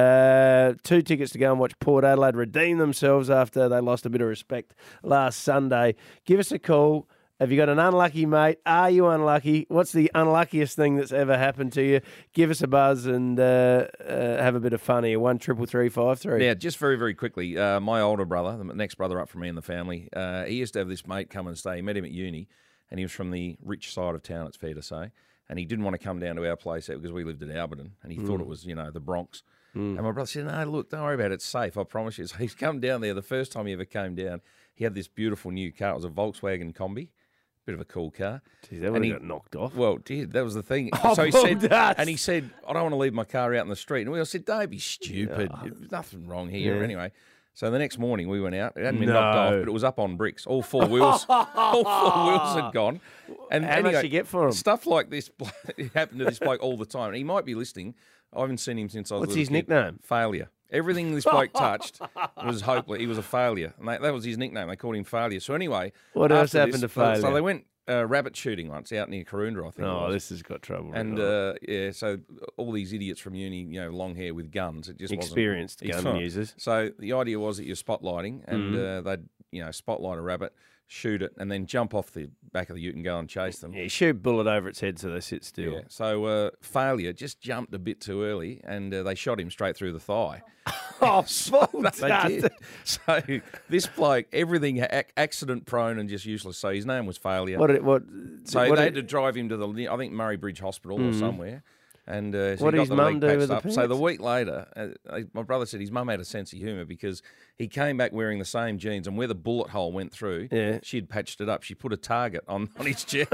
Uh, two tickets to go and watch Port Adelaide redeem themselves after they lost a bit of respect last Sunday. Give us a call. Have you got an unlucky mate? Are you unlucky? What's the unluckiest thing that's ever happened to you? Give us a buzz and uh, uh, have a bit of fun here. One triple three five three. Yeah, just very, very quickly. Uh, my older brother, the next brother up from me in the family, uh, he used to have this mate come and stay. He met him at uni, and he was from the rich side of town, it's fair to say. And he didn't want to come down to our place because we lived at Alberton, and he thought Mm. it was, you know, the Bronx. Mm. And my brother said, no, look, don't worry about it. It's safe, I promise you. So he's come down there. The first time he ever came down, he had this beautiful new car. It was a Volkswagen Combi. Bit of a cool car. Jeez, that would And have he- got knocked off. Well, it did. That was the thing. Oh, so he well, said, that's- and he said, I don't want to leave my car out in the street. And we all said, don't be stupid. There's nothing wrong here. Yeah. Anyway, so the next morning we went out. It hadn't been No. knocked off, but it was up on bricks. All four wheels, all four wheels had gone. And How much anyway, you get for 'em? Stuff like this it happened to this bloke all the time. And he might be listening. I haven't seen him since I was What's a little his kid. nickname? Failure. Everything this bloke touched was hopeless. He was a failure. And that, that was his nickname. They called him Failure. So anyway. What else after happened this- to Failure? So they went uh, rabbit shooting once out near Karoonda, I think. it Oh, was. this has got trouble. And uh, yeah, so all these idiots from uni, you know, long hair with guns. It just Experienced wasn't, gun users. So the idea was that you're spotlighting, and Mhm. uh, they'd you know spotlight a rabbit, shoot it, and then jump off the back of the ute and go and chase them. Yeah, you shoot bullet over its head so they sit still. Yeah. So uh, failure just jumped a bit too early, and uh, they shot him straight through the thigh. Oh, They did. So this bloke, everything ac- accident prone and just useless. So his name was Failure. What? it- What? So what they it- had to drive him to the, I think, Murray Bridge Hospital or Mhm. somewhere. And uh, so What he did got his the mum leg do patched with the up. So the pants? week later, uh, my brother said his mum had a sense of humour because he came back wearing the same jeans, and where the bullet hole went through, Yeah. she'd patched it up. She put a target on, on his jeans.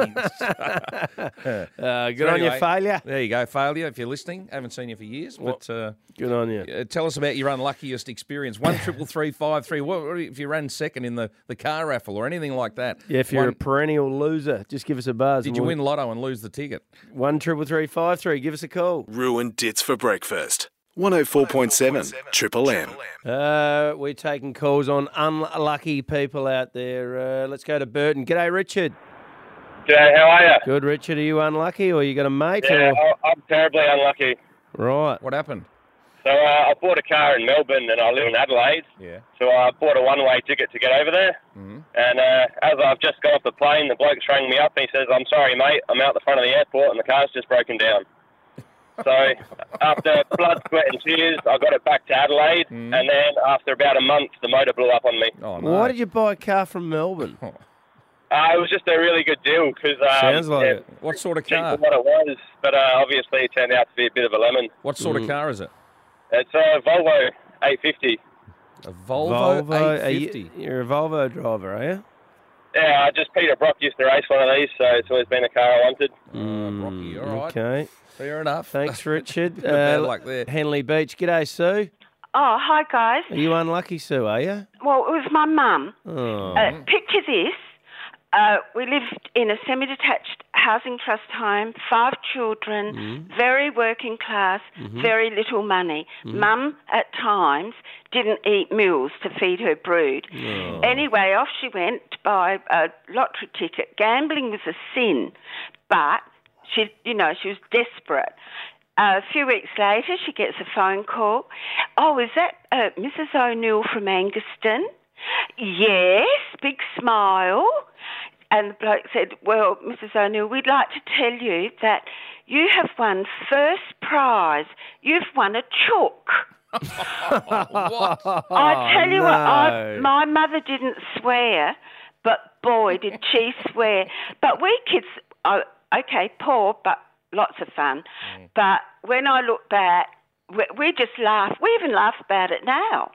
Uh, good on you, Failure. There you go, Failure. If you're listening, haven't seen you for years, but uh, good on you. uh, tell us about your unluckiest experience. One triple three five three. What, what if you ran second in the, the car raffle or anything like that? Yeah, if you're One- a perennial loser, just give us a buzz. did and you we'll- win Lotto and lose the ticket? One triple three five three. Give us a call. Ruined Dits for breakfast. one oh four point seven Triple M. Uh, we're taking calls on unlucky people out there. Uh, let's go to Burton. G'day, Richard. G'day, how are you? Good, Richard. Are you unlucky, or you got a mate? Yeah, or... I- I'm terribly unlucky. Right. What happened? So uh, I bought a car in Melbourne and I live in Adelaide. Yeah. So I bought a one-way ticket to get over there. Mm-hmm. And uh, as I've just got off the plane, the bloke's rang me up and he says, I'm sorry, mate, I'm out the front of the airport and the car's just broken down. So after blood, sweat and tears, I got it back to Adelaide. Mm. And then after about a month, the motor blew up on me. Oh, Why did you buy a car from Melbourne? Uh, it was just a really good deal because um, Sounds like yeah, it. What sort of cheap car? for what it was, but uh, obviously it turned out to be a bit of a lemon. What sort Mm. of car is it? It's a Volvo eight fifty. A Volvo, are eight you- fifty. You're a Volvo driver, are you? Yeah, I just Peter Brock used to race one of these, so it's always been a car I wanted. Uh, Brocky, all right. Okay. Fair enough. Thanks, Richard. Bit of bad Uh, luck there. Henley Beach. G'day, Sue. Oh, hi, guys. Are you unlucky, Sue, are you? Well, it was my mum. Oh. Uh, picture this. Uh, we lived in a semi-detached housing trust home, five children, Mm. very working class, Mhm. very little money. Mhm. Mum, at times, didn't eat meals to feed her brood. Oh. Anyway, off she went to buy a lottery ticket. Gambling was a sin, but she, you know, she was desperate. Uh, a few weeks later, she gets a phone call. Oh, is that uh, Missus O'Neill from Angaston? Yes, big smile. And the bloke said, well, Missus O'Neill, we'd like to tell you that you have won first prize. You've won a chook. What? I tell you what, I, Oh, no. my mother didn't swear, but boy, did she swear. But we kids, oh, okay, poor, but lots of fun. Mm. But when I look back, we, we just laugh. We even laugh about it now.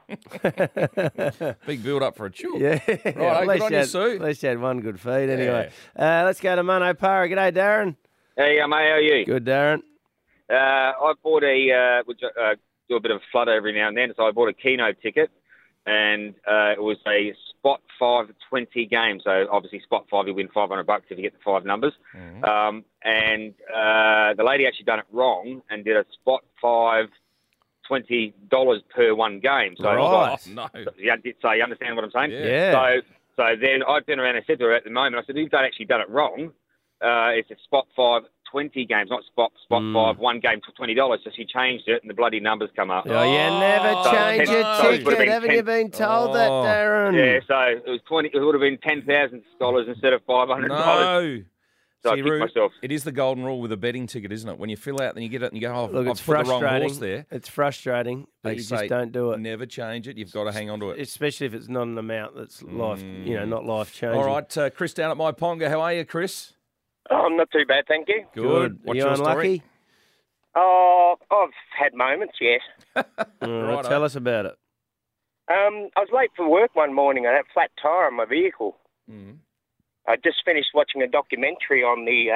Big build up for a chook. Yeah. Right, at, good least on you you, had, Sue. at least you had one good feed anyway. Uh, let's go to Mono Para. G'day, Darren. Hey, um, how are you? Good, Darren. Uh, I bought a, uh, which, uh, do a bit of a flutter every now and then, so I bought a Keno ticket, and uh, it was a spot five twenty game. So obviously spot five, you win five hundred bucks if you get the five numbers. Mm-hmm. Um, and uh, the lady actually done it wrong and did a spot five twenty dollars per one game. So Right. so- No. so you, so you understand what I'm saying? Yeah. So so then I turned around and said to her at the moment, I said, you've done, actually done it wrong. Uh, it's a spot five twenty games, not spot spot Mm. five one game for twenty dollars. So she changed it, and the bloody numbers come up. Oh, you never Oh, change no. your So it would've ticket. been Haven't ten- you been told that, Oh. Darren? Yeah, so it was twenty. It would have been ten thousand dollars instead of five hundred dollars. No. So I See, kicked Roo, myself. it is the golden rule with a betting ticket, isn't it? When you fill out, then you get it and you go, oh, Look, I've it's put the wrong frustrating. horse there. It's frustrating, but They you say just don't do it. Never change it. You've got to hang on to it. Especially if it's not an amount that's life, you know, not life changing. All right, uh, Chris down at my Ponga. How are you, Chris? Oh, I'm not too bad, thank you. Good. Good. What's Are you your unlucky? story? Oh, I've had moments, yes. All right, Righto. tell us about it. Um, I was late for work one morning. I had a flat tyre on my vehicle. Mm. I just finished watching a documentary on the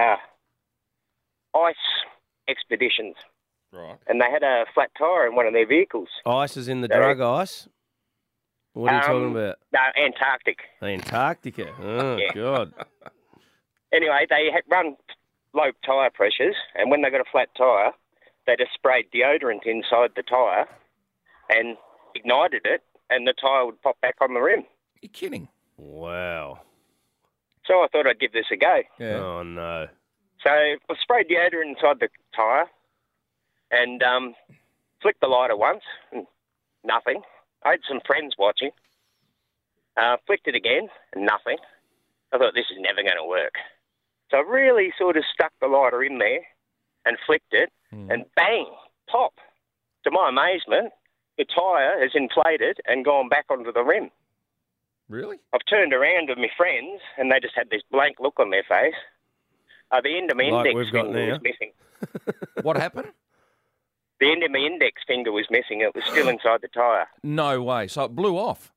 uh, ice expeditions, Right. and they had a flat tyre in one of their vehicles. Ice is in the Yeah. drug ice. What are you talking Um, about? No, Antarctic. Antarctica. Oh, Yeah. God. Anyway, they had run low tyre pressures, and when they got a flat tyre, they just sprayed deodorant inside the tyre and ignited it, and the tyre would pop back on the rim. You're kidding. Wow. So I thought I'd give this a go. Yeah. Oh, no. So I sprayed deodorant inside the tyre and um, flicked the lighter once, and nothing. I had some friends watching. Uh, flicked it again, and nothing. I thought, this is never going to work. So I really sort of stuck the lighter in there and flicked it, and bang, pop. To my amazement, the tyre has inflated and gone back onto the rim. Really? I've turned around to my friends, and they just had this blank look on their face. Uh, the end of my Like index we've got finger now. was missing. What happened? The end of my index finger was missing. It was still inside the tyre. No way. So it blew off.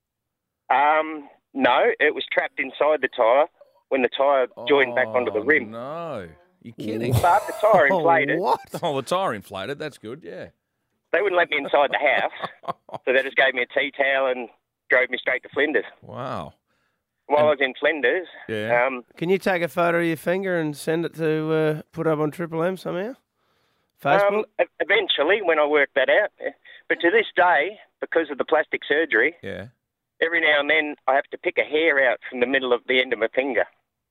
Um, no, it was trapped inside the tyre when the tyre joined back onto the Oh, rim. No. You're kidding. But the tyre inflated. What? Oh, the tyre inflated. That's good, yeah. They wouldn't let me inside the house, so they just gave me a tea towel and drove me straight to Flinders. Wow. While I was in Flinders, Yeah. um, Can you take a photo of your finger and send it to uh, put up on Triple M somehow? Facebook? um, e- eventually, when I worked that out, yeah. But to this day, because of the plastic surgery, Yeah. every now and then I have to pick a hair out from the middle of the end of my finger.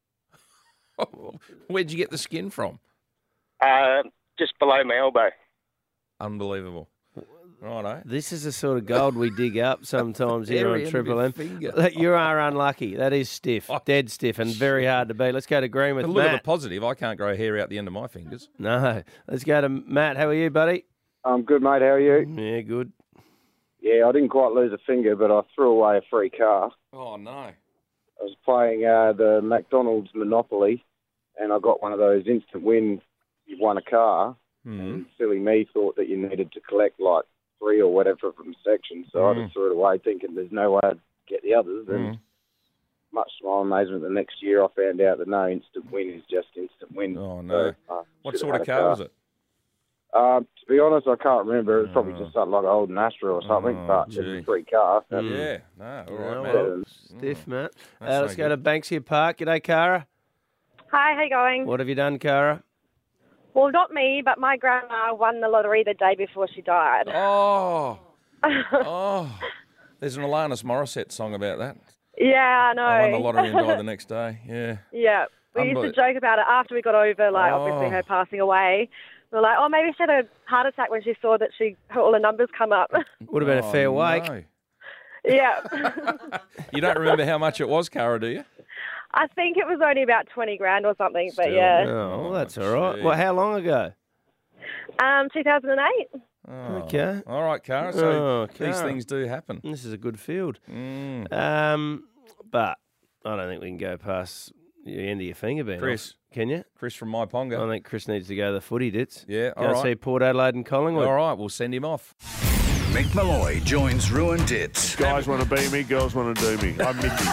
Where'd you get the skin from? Uh, just below my elbow. Unbelievable. Righto. This is the sort of gold we dig up sometimes here Very on end of Triple your M. finger. That You are unlucky. That is stiff, dead stiff, and very hard to beat. Let's go to Green with But look Matt. at the positive. I can't grow hair out the end of my fingers. No. Let's go to Matt. How are you, buddy? I'm good, mate. How are you? Yeah, good. Yeah, I didn't quite lose a finger, but I threw away a free car. Oh, no. I was playing uh, the McDonald's Monopoly, and I got one of those instant win, you've won a car. Mm. And silly me thought that you needed to collect like three or whatever from section, so I Mm. just threw it away thinking there's no way I'd get the others. And Mm. much to my amazement, the next year I found out that no, instant win is just instant win. Oh, no. So, uh, What should sort have of had a car was it? Um, to be honest, I can't remember. It was probably just something like an old Astra or something, Oh, but it gee. was a free car. So- Yeah. No, all right, Oh, Matt. well, stiff, Matt. That's Uh, no let's go to Banksia Park. G'day, Cara. Hi, how you going? What have you done, Cara? Well, not me, but my grandma won the lottery the day before she died. Oh. Oh. There's an Alanis Morissette song about that. Yeah, I know. I won the lottery and died the next day. Yeah. Yeah, we used to Unbelievable. joke about it after we got over, like, Oh. obviously her passing away. We were like, oh, maybe she had a heart attack when she saw that she her all the numbers come up. Would have been a Oh, fair wake. no. Yeah. You don't remember how much it was, Cara, do you? I think it was only about twenty grand or something, but yeah. Oh, well, that's all right. gee. Well, how long ago? Um, two thousand eight. Oh. Okay. All right, Cara. So Oh, these Cara. things do happen. This is a good field. Mm. Um, but I don't think we can go past the end of your finger being Chris. off. Can you? Chris from My Ponga. I think Chris needs to go to the footy, Dits. Yeah, Go all right. see Port Adelaide and Collingwood. All right, we'll send him off. Mick Malloy joins Ruin Tits. Guys want to be me, girls want to do me. I'm Mickey.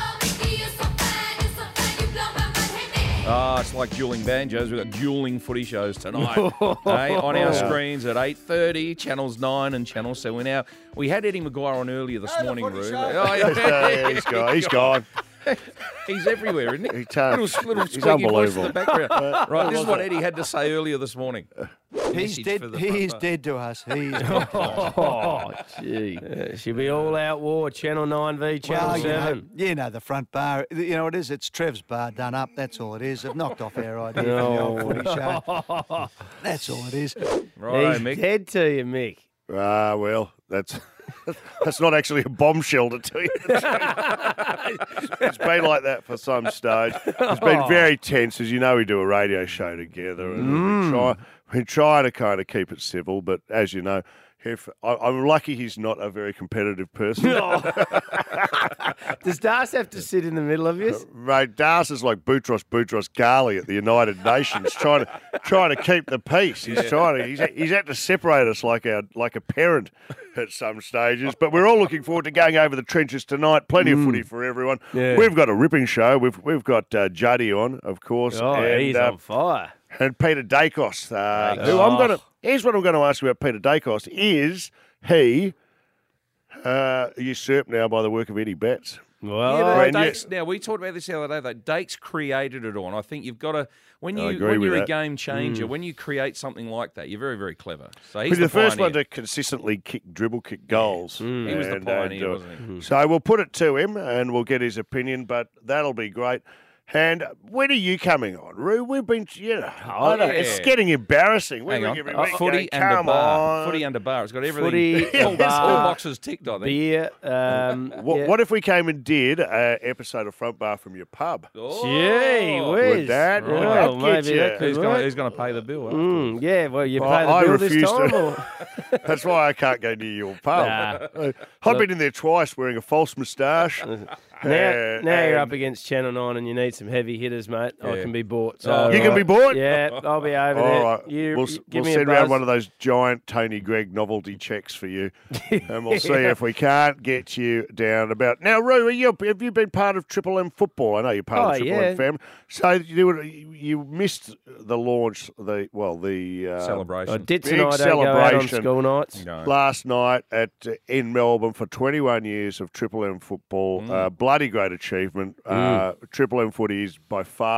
Ah, it's like dueling banjos. We've got dueling footy shows tonight. Hey, on our screens at eight thirty, Channels nine and Channel seven. Now, we had Eddie Maguire on earlier this morning, Roo. Oh, Yeah, he's gone. He's gone. He's everywhere, isn't he? He's tough. Little, little He's squeaky voice in unbelievable. the background. Uh, Right, this is what was it? Eddie had to say earlier this morning. He's Message dead. for the He front is bar. dead to us. He's Oh, gee. Uh, she'll be all out war. Channel nine v Channel Well, you know, seven. you know the front bar. You know what it is? It's Trev's bar done up. That's all it is. They've knocked off our idea for the old footy show. That's all it is. Right, He's Mick. dead to you, Mick. Ah, well, that's that's not actually a bombshell to tell you the truth. It's been like that for some stage. It's been very tense. As you know, we do a radio show together, and Mm. we try we try to kind of keep it civil. But as you know, if, I, I'm lucky he's not a very competitive person. Does Das have to sit in the middle of this? Mate, Das is like Boutros Boutros Ghali at the United Nations, trying to trying to keep the peace. He's Yeah. trying to he's, he's had to separate us like our like a parent at some stages. But we're all looking forward to going over the trenches tonight. Plenty of footy for everyone. Yeah. We've got a ripping show. We've we've got uh, Juddy on, of course. Oh, and, he's uh, on fire. and Peter Dacos, uh, Dacos. who I'm going Oh. to. Here's what I'm going to ask you about Peter Dacos. Is he uh, usurped now by the work of Eddie Betts? Well, Yeah, but Brand new- Dakes, now we talked about this the other day. That Dakes created it all. And I think you've got to when I you agree when with you're a that. game changer, Mm. when you create something like that, you're very very clever. So He's he's the, the, first pioneer. one to consistently kick, dribble kick goals. He was the and, uh, pioneer, do it. wasn't he? So we'll put it to him and we'll get his opinion, but that'll be great. And when are you coming on, Roo? We've been, you know, I don't know, it's yeah. getting embarrassing. We Hang ring on. every Uh, week footy going, and a "Come bar. on." Footy and a bar. It's got everything. Footy, all, a bar, all boxes ticked, I think. Beer. Um, What, yeah. what if we came and did an episode of Front Bar from your pub? Oh. Gee Would whiz. that, would Well, that get maybe you? that could Who's work. going, who's going to pay the bill? Mm, yeah, well, you Well, pay the I bill refuse this time? to. Or? That's why I can't go near your pub. Nah. Uh, I've been in there twice wearing a false moustache. Now, Uh, now you're and- up against Channel nine and you need some heavy hitters, mate. I Yeah. can be bought. So, Oh, You can be bought? Yeah, I'll be over All there. right. You, we'll you we'll give me send a around buzz. one of those giant Tony Gregg novelty checks for you, and we'll see if we can't get you down about. Now, Roo, are you, have you been part of Triple M football? I know you're part Oh, of the Triple yeah. M family. So you you missed the launch, the well, the uh, Celebration. Oh, Dits big and I don't go out on celebration school nights. No. last night at uh, in Melbourne for twenty-one years of Triple M football. Mm. Uh, bloody great achievement. Uh, Triple M footy is by far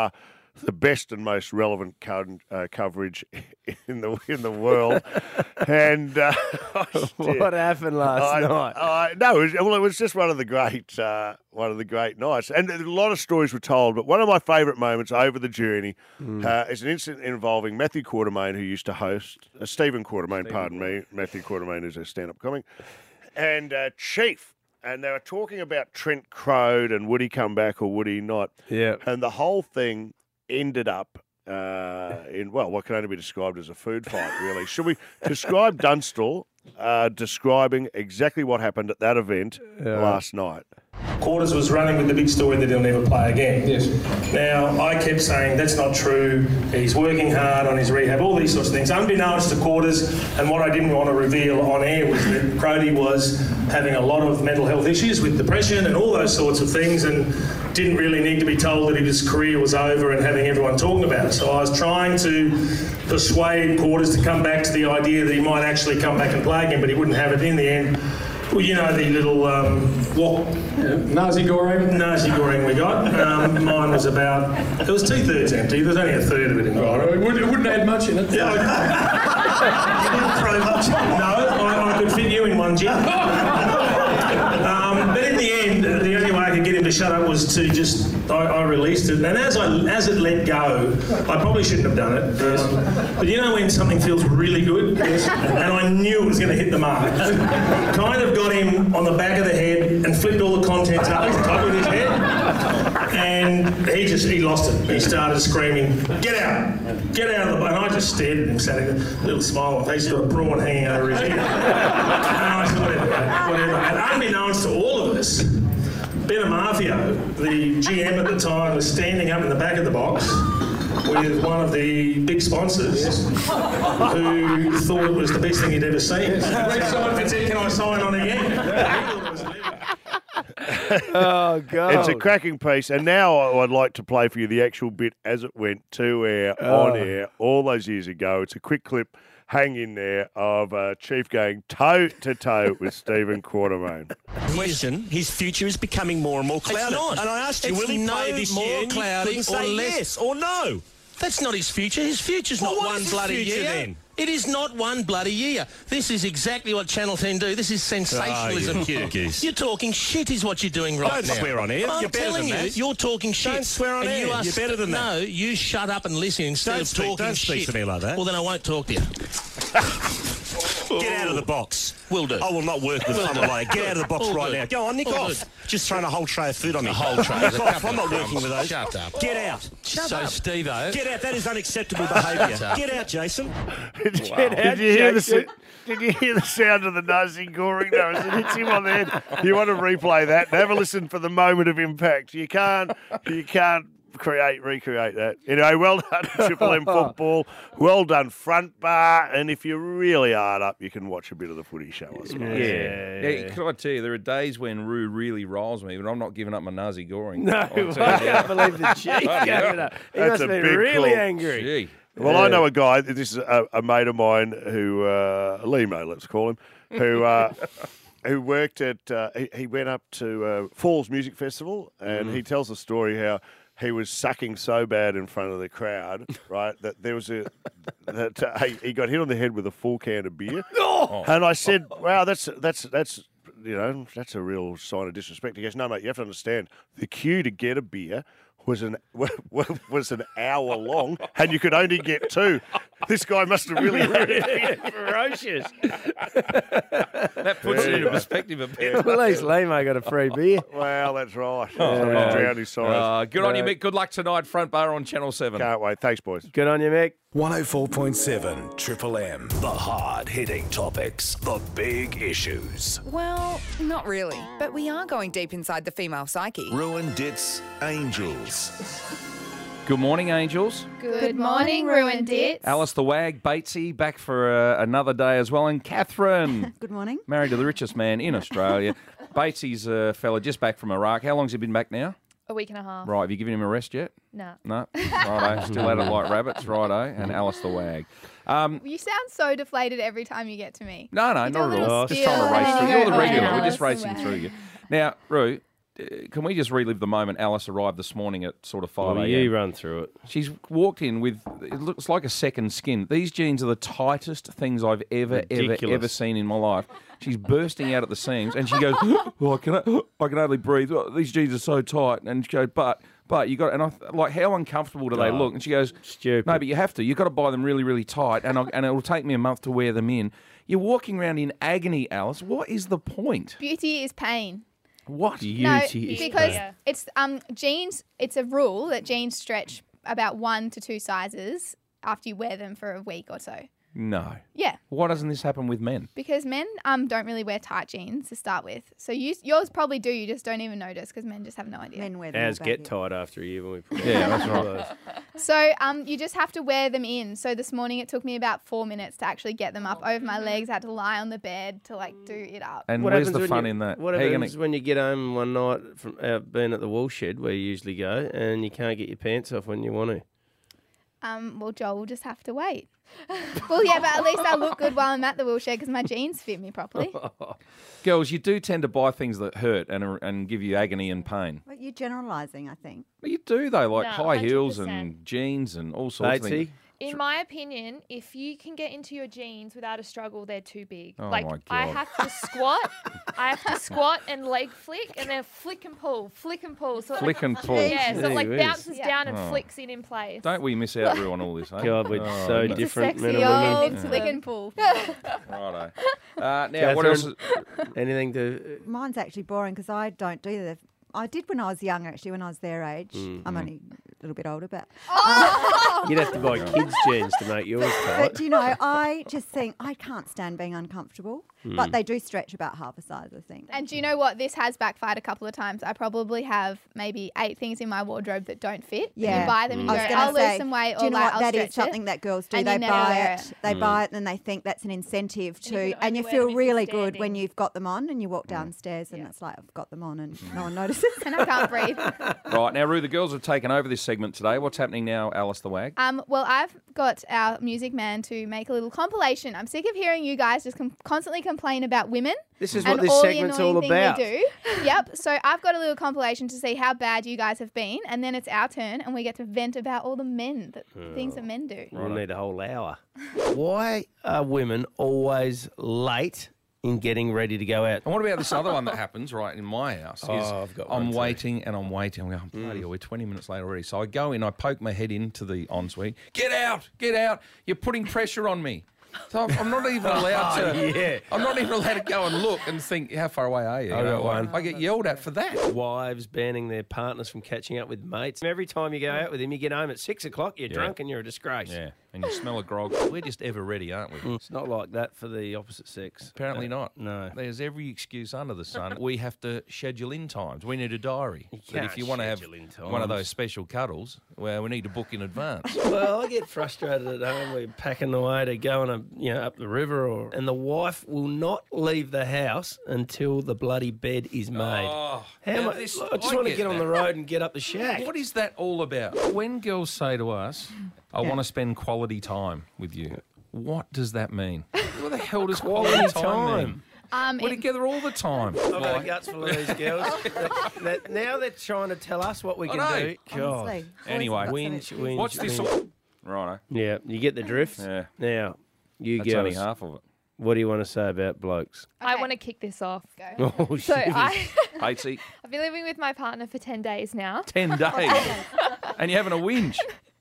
the best and most relevant co- uh, coverage in the in the world. And uh, what happened last I, night? I, no, it was, well, it was just one of the great uh, one of the great nights, and a lot of stories were told. But one of my favourite moments over the journey Mm. uh, is an incident involving Matthew Quartermain, who used to host uh, Stephen Quartermain. Stephen pardon me, Matthew Quartermain is a stand-up comic, and uh, Chief. And they were talking about Trent Crowd and would he come back or would he not? Yeah. And the whole thing ended up uh, in, well, what can only be described as a food fight, really. Should we describe Dunstall uh, describing exactly what happened at that event Yeah. last night? Quarters was running with the big story that he'll never play again. Yes. Now, I kept saying that's not true. He's working hard on his rehab, all these sorts of things. Unbeknownst to Quarters, and what I didn't want to reveal on air was that Crody was having a lot of mental health issues with depression and all those sorts of things, and didn't really need to be told that his career was over and having everyone talking about it. So I was trying to persuade Quarters to come back to the idea that he might actually come back and play again, but he wouldn't have it. In the end, well, you know, the little um, walk, uh, Nazi Goreng? Nazi Goreng we got. Um, mine was about, it was two thirds empty. There was only a third of it in the bottle. It wouldn't, it wouldn't add much in it. Yeah, I, you didn't throw much. No, I, I could fit you in one, Jim. Um, but in the end, the only way I could get him to shut up was to just, I, I released it. And as I as it let go, I probably shouldn't have done it. Um, but you know when something feels really good? Yes. And I knew it was going to hit the mark. Kind of got him on the back of the head and flipped all the contents up to the top of his head. And he just, he lost it. He started screaming, get out, get out of the, and I just stared at him, sat with a little smile on his face. He's got a prawn hanging over his head. And I said, whatever, mate, whatever. And unbeknownst to all of us, Ben Amafio, the G M at the time, was standing up in the back of the box with one of the big sponsors who thought it was the best thing he'd ever seen. He said, can I sign on again? Oh, God. It's a cracking piece. And now I'd like to play for you the actual bit as it went to air, Oh. on air, all those years ago. It's a quick clip, hang in there, of uh, Chief going toe-to-toe with Stephen Quartermain. Question: his future is becoming more and more cloudy. not. And I asked you, It's will he no play this more year? And you cloudy couldn't or say less- yes or no. That's not his future. His future's Well, not what one is his bloody future year. then? It is not one bloody year. This is exactly what Channel ten do. This is sensationalism. Oh, you goose. You're talking shit is what you're doing right Don't now. swear on air. I'm You're better telling than you, that. you're talking shit. Don't swear on and air. You are You're better than that. No, you shut up and listen instead Don't of speak- talking don't speak shit. to me like that. Well, then I won't talk to you. Get out of the box. Will do. I will not work with Will someone do. like that. Get out of the box Will right do. now. Go on, nick Will off. do. Just throwing a whole tray of food on me. A whole tray. Nick There's a off. couple I'm not of working crumbs. with those. Shut up. Get out. Shut so, up. Steve-O. Get out. That is unacceptable behaviour. Shut up. Get out, Jason. Did, Wow. did you hear the sa- Did you hear the sound of the Nazi goring? No, as it hits him on the head. You want to replay that and have a listen for the moment of impact. You can't. You can't create, recreate that. Anyway, well done, Triple M football. Well done, front bar. And if you're really hard up, you can watch a bit of the footy show, I suppose. Yeah. yeah. Can I tell you, there are days when Roo really riles me, but I'm not giving up my Nazi goring. No, I'll tell you I that. can't believe the chief Bloody gave hell. it up. He That's must a have been big really call. angry. Gee. Well, Yeah. I know a guy, this is a, a mate of mine who, uh, Limo, let's call him, who uh, who worked at, uh, he, he went up to uh, Falls Music Festival, and Mm. he tells the story how he was sucking so bad in front of the crowd, right, that there was a, that uh, he, he got hit on the head with a full can of beer. Oh. And I said, wow, that's, that's, that's, you know, that's a real sign of disrespect. He goes, no, mate, you have to understand, the queue to get a beer was an was an hour long, and you could only get two. This guy must have really hurt it. Ferocious. That puts it into perspective a bit. Well, at least Lemo got a free beer. Well, that's right. Oh, Somebody right. drowned his sorrows. Uh, good on you, No. Mick. Good luck tonight, front bar on Channel seven. Can't wait. Thanks, boys. Good on you, Mick. one oh four point seven Triple M. The hard-hitting topics, the big issues. Well, not really, but we are going deep inside the female psyche. Ruin Dits Angels. Good morning, Angels. Good morning, Ruined Dits. Alice the Wag, Batesy, back for uh, another day as well. And Catherine, Good morning. married to the richest man in Australia. Batesy's a fella just back from Iraq. How long's he been back now? A week and a half. Right, have you given him a rest yet? Nah. No? Righto, still at it like rabbits, righto. And Alice the Wag. Um, You sound so deflated every time you get to me. no, no, You do not a at little all. Just spiel trying to and race then through. you You're go, the "Oh, regular. yeah, We're just Alice racing the through Wag." you. Now, Roo, uh, can we just relive the moment Alice arrived this morning at sort of five Well, a.m.? you run through it. She's walked in with, it looks like a second skin. These jeans are the tightest things I've ever, ever, Ridiculous. ever seen in my life. She's bursting out at the seams, and she goes, oh, I, can, I can hardly breathe. Oh, these jeans are so tight. And she goes, but, but you got, and I like, how uncomfortable do they Oh, look? And she goes, stupid. No, but you have to. You've got to buy them really, really tight, and, I, and it will take me a month to wear them in. You're walking around in agony, Alice. What is the point? Beauty is pain. What? No, because it's um jeans. It's a rule that jeans stretch about one to two sizes after you wear them for a week or so. No. Yeah. Why doesn't this happen with men? Because men um don't really wear tight jeans to start with. So you, yours probably do. You just don't even notice because men just have no idea. Men wear Ours get tight after a year when we put Yeah, that's right. So um, you just have to wear them in. So this morning it took me about four minutes to actually get them up over my legs. I had to lie on the bed to like do it up. And What where's happens the when fun you- in that? What How you happens gonna- when you get home one night from out being at the wool shed where you usually go and you can't get your pants off when you want to? Um, well, Joel will just have to wait. Well, yeah, but at least I look good while I'm at the wheelchair because my jeans fit me properly. Girls, you do tend to buy things that hurt and are- and give you agony and pain. But you're generalising, I think. Well, you do though, like No, high heels one hundred and jeans and all sorts of things. In my opinion, if you can get into your jeans without a struggle, they're too big. Oh like my I God. have to squat, I have to squat and leg flick, and then flick and pull, flick and pull. So it Flick like, and pull. Yeah, so it like Gee whiz. bounces down and Oh. flicks in in place. Don't we miss out Rue, on all this? Eh? God, we're Oh, so no. different, Sexy men and old women. flick and pull. Righto. Uh, now, what else? Catherine, Anything to? Mine's actually boring because I don't do the. I did when I was younger, actually, when I was their age. Mm. I'm only a little bit older, but. You'd have to buy kids' jeans to make yours tight. But do you know, I just think I can't stand being uncomfortable, but Hmm. they do stretch about half a size, I think. And do you know what? This has backfired a couple of times. I probably have maybe eight things in my wardrobe that don't fit. Yeah, You buy them and I you was go, gonna I'll say, lose some weight do you or know like what? I'll That is stretch something it. that girls do. And They you never buy wear it, they Mm. buy it, and then they think that's an incentive to, can and only you wear feel them if really you're good when standing. you've got them on and you walk downstairs and it's like I've got them on and no one notices. And I can't breathe. Right, now, Rue, the girls have taken over this segment today. What's happening now, Alice the Wag? Um, well, I've got our music man to make a little compilation. I'm sick of hearing you guys just com- constantly complain about women. This is and what this all segment's the annoying all thing about. We do. Yep. So I've got a little compilation to see how bad you guys have been, and then it's our turn, and we get to vent about all the men, that things that men do. We'll need a whole hour. Why are women always late in getting ready to go out? And what about this other one that happens right in my house? Oh, is I've got I'm one too. waiting and I'm waiting. I'm going, bloody hell, we're twenty minutes late already. So I go in, I poke my head into the ensuite. Get out, get out. You're putting pressure on me. So I'm, I'm not even allowed to. Oh, yeah. I'm not even allowed to go and look and think, how far away are you? I You know, got one. I get yelled at for that. Wives banning their partners from catching up with mates. Every time you go out with him, you get home at six o'clock, you're Yeah. drunk and you're a disgrace. Yeah, and you smell a grog. We're just ever ready, aren't we? It's not like that for the opposite sex. Apparently not. No. There's every excuse under the sun. We have to schedule in times. We need a diary. That can't if you want to have schedule in one of times. those special cuddles, well, we need to book in advance. Well, I get frustrated at home. We're packing away to go on a, you know, up the river, or and the wife will not leave the house until the bloody bed is made. Oh, How now much? this- I just I want to get get on the that. road and get up the shack. What is that all about? When girls say to us, I Yeah. want to spend quality time with you, what does that mean? What the hell does Quality quality time, time. mean? Um, We're it- together all the time. I've got Like- a guts full of these girls. That- that- now they're trying to tell us what we I can know. do. God. Honestly, Anyway, Whinge, whinge, what's this whinge. all... Righto. Yeah, you get the drift. Yeah. Now, you That's girls, only half of it. what do you want to say about blokes? I want to kick this off. Oh, So shit. I, Eighty. I've been living with my partner for ten days now. Ten days. And you're having a whinge.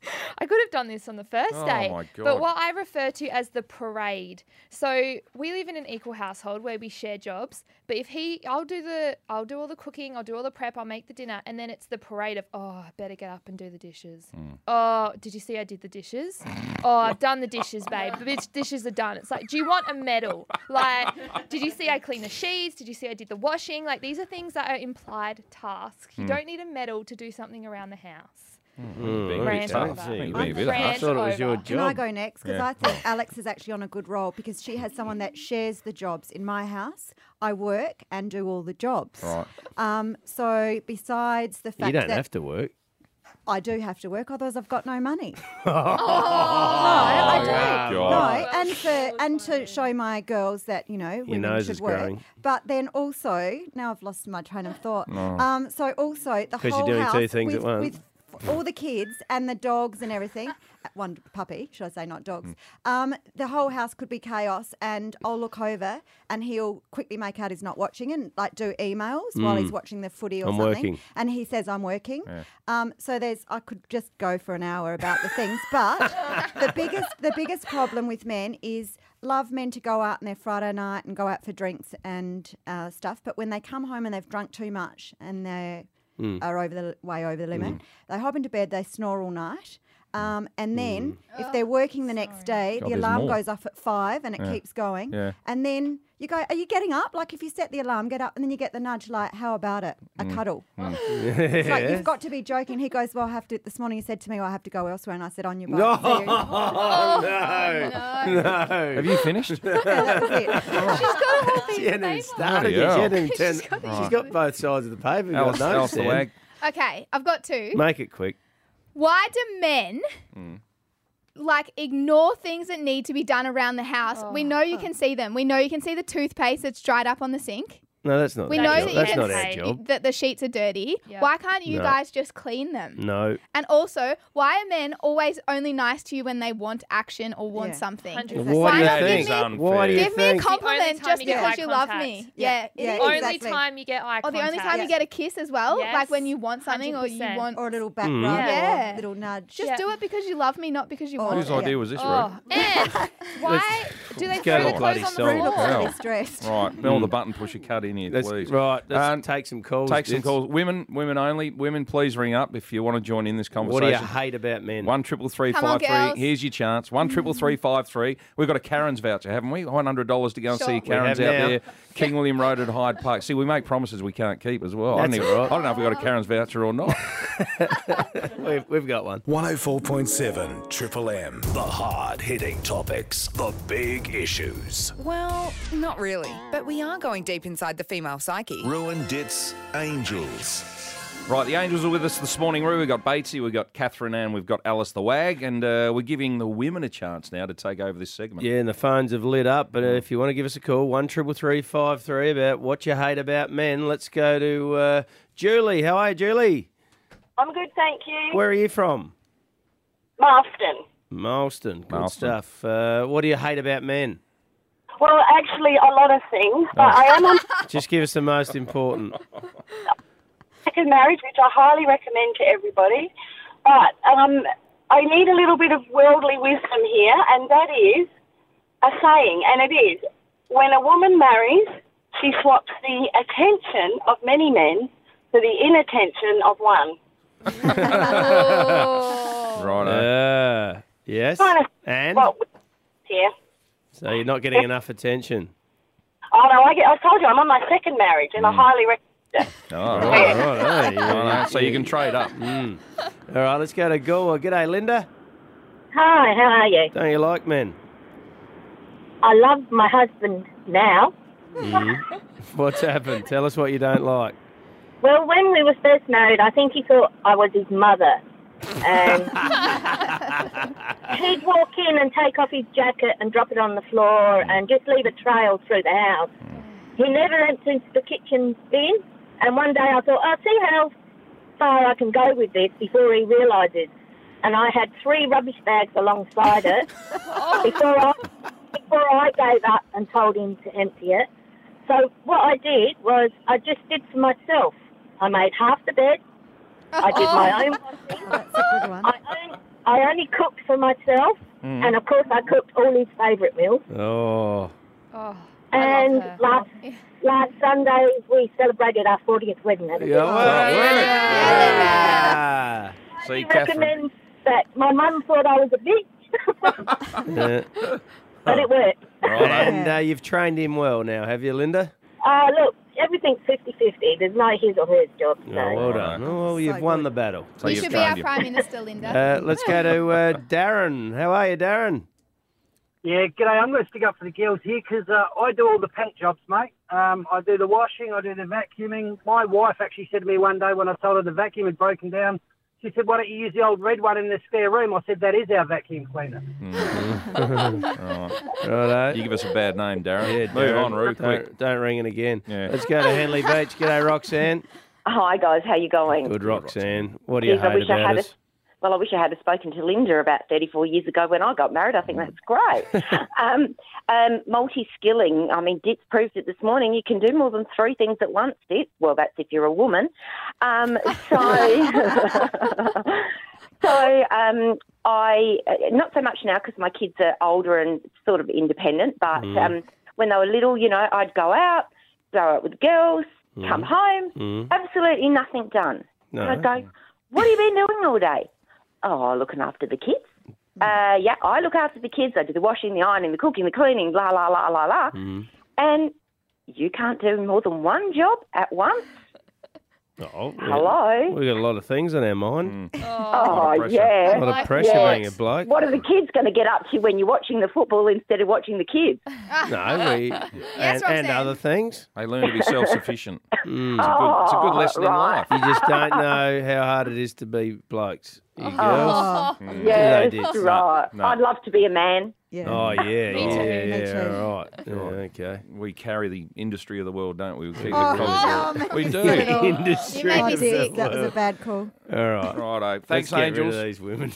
I could have done this on the first Oh, day, my God. but what I refer to as the parade. So we live in an equal household where we share jobs. But if he, I'll do the, I'll do all the cooking, I'll do all the prep, I'll make the dinner, and then it's the parade of, oh, I better get up and do the dishes. Oh, did you see I did the dishes? Oh, I've done the dishes, babe. The bitch- dishes are done. It's like, do you want a medal? Like, did you see I cleaned the sheets? Did you see I did the washing? Like, these are things that are implied tasks. You Mm. don't need a medal to do something around the house. Mm, Being a bit Rant tough. over. Being a bit I Rant thought it was your over. job. Can I go next? Because Yeah. I think Alex is actually on a good roll because she has someone that shares the jobs. In my house, I work and do all the jobs. Right. Um, so besides the fact You don't that have to work. I do have to work, otherwise I've got no money. Oh, no, I do. God. No, and for and to show my girls that you know women nose should is work. growing. But then also, now I've lost my train of thought. Oh. Um, so also the 'Cause whole you're doing house two things with, at once. with all the kids and the dogs and everything. One puppy, should I say, not dogs. Um, the whole house could be chaos, and I'll look over and he'll quickly make out he's not watching and like do emails while he's Mm. watching the footy or I'm something. working. And he says I'm working. Yeah. Um, so there's I could just go for an hour about the things, but the biggest the biggest problem with men is love men to go out on their Friday night and go out for drinks and uh, stuff, but when they come home and they've drunk too much and they Mm. are over the way over the limit, Mm. they hop into bed, they snore all night. Um, and then if they're working the next day, God, the there's alarm more. goes off at five and it Yeah. keeps going. Yeah. And then you go, are you getting up? Like if you set the alarm, get up, and then you get the nudge like, how about it? A Mm. cuddle. Mm. It's like, Yes. you've got to be joking. He goes, well, I have to, this morning he said to me, well, I have to go elsewhere. And I said, on your No, bike. See you. no, no. Have you finished? Yeah, that was it. She's got a whole piece She of hadn't even paper. started Bloody yet. She hell. hadn't even She's turned- got She's got both sides of the paper. You've got Alice, notes Alice the there. wag. Okay, I've got two. Make it quick. Why do men Mm. like ignore things that need to be done around the house? We know you can see them. We know you can see the toothpaste that's dried up on the sink. No, that's not. We our know job. that you that's can not our see job. that the sheets are dirty. Yeah. Why can't you No. guys just clean them? No. And also, why are men always only nice to you when they want action or want Yeah. something? one hundred What percent. do Why you not think? give me, unfair. Why do you give me a think? compliment time just you get because eye you love contact. me? Yeah. Yeah, it Yeah, is. Only exactly. time you get eye Or the contact. only time you get a kiss as well, Yes. like when you want something or you one hundred percent. want. Or a little back Mm. rub Yeah. or a little nudge. Just Yeah. do it because you love me, not because you Oh, want Whose it. idea was this, Oh, Ruth? and why do they Let's go throw to the the clothes bloody on the song. Rude looks floor? really Hell. stressed. Right, Mel, the button pusher, cut in here, Let's, please. right, let's Um, take some calls. Take some It's- calls. Women, women only. Women, please ring up if you want to join in this What do conversation. you hate about men? One triple three Come on, five three. girls. Here's your chance. One triple three five three. We've got a Karen's voucher, haven't we? One hundred dollars to go and Sure. see We Karen's have out now. there. King William Road at Hyde Park. See, we make promises we can't keep as well. I don't, That's even- all right. I don't know if we got a Karen's voucher or not. we've, we've got one. one oh four point seven Triple M. The hard-hitting topics, the big issues. Well, not really. But we are going deep inside the female psyche. Ruin Dit's Angels. Right, the Angels are with us this morning, Roo. We've got Batesy, we've got Catherine, and we've got Alice the Wag, and uh, we're giving the women a chance now to take over this segment. Yeah, and the phones have lit up. But uh, if you want to give us a call, one triple three five three about what you hate about men. Let's go to uh, Julie. How are you, Julie? I'm good, thank you. Where are you from? Marston. Malston. Good Malston. stuff. Uh, what do you hate about men? Well, actually, a lot of things, but I am on Just give us the most important. second marriage, which I highly recommend to everybody. But um, I need a little bit of worldly wisdom here, and that is a saying, and it is, when a woman marries, she swaps the attention of many men for the inattention of one. Right. Uh, yes. Kind of And? what here. So you're not getting enough attention. Oh, no, I, get, I told you, I'm on my second marriage, and I highly recommend it. Oh, Right, right. right, yeah, Right, so you can trade up. Mm. All right, let's go to Galway. G'day, Linda. Hi, how are you? Don't you like men? I love my husband now. Mm. What's happened? Tell us what you don't like. Well, when we were first married, I think he thought I was his mother. And he'd walk in and take off his jacket and drop it on the floor and just leave a trail through the house. He never empties the kitchen bin. And one day I thought, I'll see how far I can go with this before he realises. And I had three rubbish bags alongside it before I, before I gave up and told him to empty it. So what I did was I just did for myself. I made half the bed. I did my own washing. That's a good one. I, only, I only cooked for myself. Mm. And, of course, I cooked all his favourite meals. Oh. Oh, And last last Sunday, we celebrated our fortieth wedding anniversary. Yeah, well, yeah. See, I Catherine. recommend that my mum thought I was a bitch, Yeah. but it worked. And uh, you've trained him well now, have you, Linda? Uh, look, everything's fifty-fifty. There's no his or hers job. So. Oh, well done. Oh, well, you've won the battle. you should be our Prime Minister, Linda. Uh, let's go to uh, Darren. How are you, Darren? Yeah, g'day. I'm going to stick up for the girls here because uh, I do all the paint jobs, mate. Um, I do the washing, I do the vacuuming. My wife actually said to me one day when I told her the vacuum had broken down, She said, why don't you use the old red one in the spare room? I said, that is our vacuum cleaner. Right. Righto. You give us a bad name, Darren. Yeah, Move Darren, on, Roo, don't, quick. Don't ring it again. Yeah. Let's go to Henley Beach. G'day, Roxanne. Hi guys, how you going? Good, Roxanne. What do you Geez, I hate wish I about had us? a, well, I wish I had spoken to Linda about thirty-four years ago when I got married. I think that's great. um, um, multi-skilling. I mean, Ditz proved it this morning. You can do more than three things at once, Ditz. Well, that's if you're a woman. Um, so, so um, I not so much now because my kids are older and sort of independent. But Mm. um, when they were little, you know, I'd go out, go out with girls, Mm. come home, Mm. absolutely nothing done. No. And I'd go, what have you been doing all day? Oh, looking after the kids. Uh, yeah, I look after the kids. I do the washing, the ironing, the cooking, the cleaning, blah, blah, blah, blah, blah. Mm. And you can't do more than one job at once? Oh, Hello? We've got a lot of things on our mind. Oh, yeah. A lot of pressure Yeah. being a bloke. What are the kids going to get up to when you're watching the football instead of watching the kids? No, we and, and other things. They learn to be self-sufficient. Mm. It's, a good, it's a good Oh, lesson in right. life. You just don't know how hard it is to be blokes. You Oh, girls. yes, Yeah, they did. right. No. I'd love to be a man. Oh, yeah, Me yeah, too. yeah, Me yeah, too. right. Yeah, okay. We carry the industry of the world, don't we? We, keep Oh, the oh, college- man, we you do. said it all. Industry You made me of the sick. That was a world. bad call. All right. Righto. Thanks, Let's get Angels. rid of these women.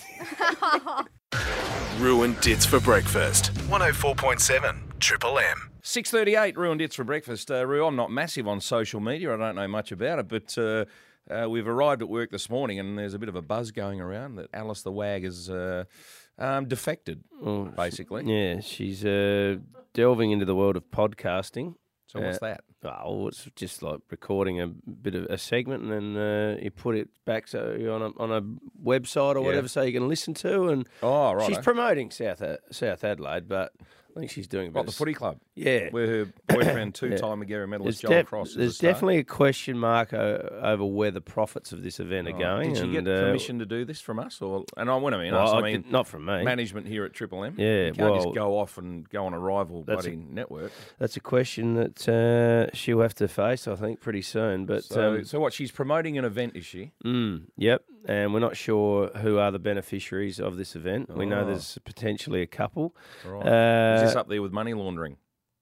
Ruined Dits for breakfast. one oh four point seven Triple M. six thirty-eight, Ruined Dits for breakfast. Uh, Roo, I'm not massive on social media. I don't know much about it, but uh, uh, we've arrived at work this morning and there's a bit of a buzz going around that Alice the Wag has uh, um, defected, basically. Yeah, she's uh, delving into the world of podcasting. So what's Uh, that? Oh, it's just like recording a bit of a segment and then uh, you put it back so on a on a website or Yeah. whatever, so you can listen to. And Oh, righto. she's promoting South A- South Adelaide, but I think she's doing a bit What, of the s- footy club? Yeah, Where her boyfriend, two-time Magarey medalist There's Joel def- Cross is a There's star. definitely a question mark o- over where the profits of this event are Oh, going. Did you and, get uh, permission to do this from us? or? And I want to mean Well, us, I I mean did- not from me. management here at Triple M. Yeah, you can't well, just go off and go on a rival that's bloody a- network. That's a question that uh, she'll have to face, I think, pretty soon. But So, um, so what? She's promoting an event, is she? Mm, yep, and we're not sure who are the beneficiaries of this event. We know Oh. there's potentially a couple. Right. Uh, is this up there with money laundering?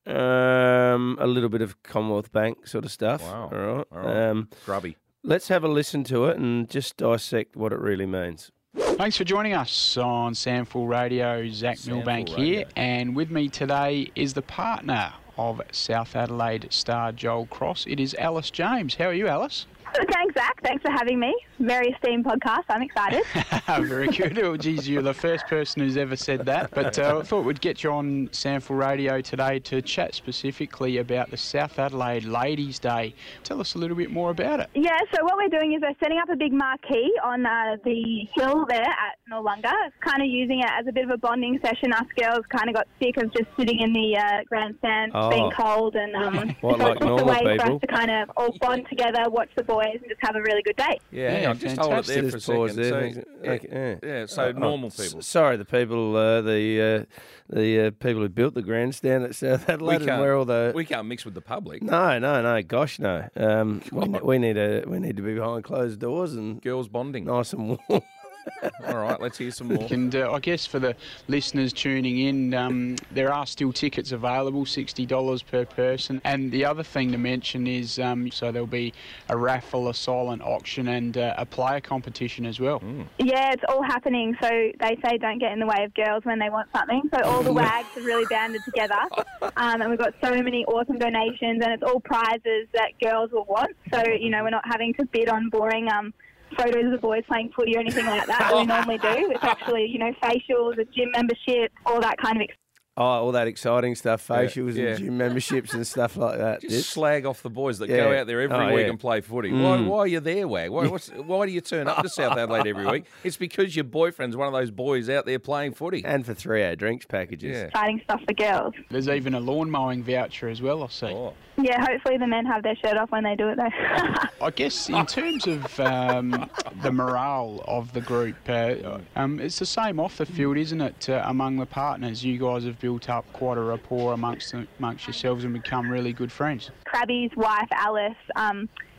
Um, a little bit of Commonwealth Bank sort of stuff. Wow. All right. All right. Um, Grubby. Let's have a listen to it and just dissect what it really means. Thanks for joining us on Samful Radio. Zach Samful Milbank Radio. here, and with me today is the partner of South Adelaide star Joel Cross. It is Alice James. How are you, Alice? Thanks, Zach. Thanks for having me. Very esteemed podcast. I'm excited. Very good. Oh, geez, you're the first person who's ever said that. But uh, I thought we'd get you on Samful Radio today to chat specifically about the South Adelaide Ladies' Day. Tell us a little bit more about it. Yeah, so what we're doing is we're setting up a big marquee on uh, the hill there at Noarlunga, kind of using it as a bit of a bonding session. Us girls kind of got sick of just sitting in the uh, grandstand Oh. being cold, and um, What, so like it's just a normal way for people? us to kind of all bond together, watch the boys, and just have a really good day. Yeah, hang on, just hold it there for a Just pause second. there. So, yeah, yeah, yeah, so Oh, normal oh, s- people. Sorry, the people, uh, the uh, the uh, people who built the grandstand at South We Adelaide, and can't, where all the we can't mix with the public. no, no, no, gosh, no. Um, we, we need a we need to be behind closed doors and girls bonding, nice and warm. All right, let's hear some more. And uh, I guess for the listeners tuning in, um, there are still tickets available, sixty dollars per person. And the other thing to mention is, um, so there'll be a raffle, a silent auction, and uh, a player competition as well. Yeah, it's all happening. So they say don't get in the way of girls when they want something. So all the wags have really banded together. Um, and we've got so many awesome donations, and it's all prizes that girls will want. So, you know, we're not having to bid on boring um, photos of the boys playing footy or anything like that that we normally do. It's actually, you know, facials, a gym membership, all that kind of ex- Oh, all that exciting stuff, facials yeah. and gym memberships and stuff like that. Just Did? slag off the boys that Yeah. go out there every Oh, week yeah. and play footy. Why, Mm. why are you there, Wag? Why, what's, why do you turn up to South Adelaide every week? It's because your boyfriend's one of those boys out there playing footy. And for three-hour drinks packages. Yeah. exciting stuff for girls. There's even a lawn mowing voucher as well, I see. Oh. Yeah, hopefully the men have their shirt off when they do it, though. I guess in terms of um, the morale of the group, uh, um, it's the same off the field, isn't it, uh, among the partners? You guys have built up quite a rapport amongst amongst yourselves and become really good friends. Crabby's wife, Alice, um,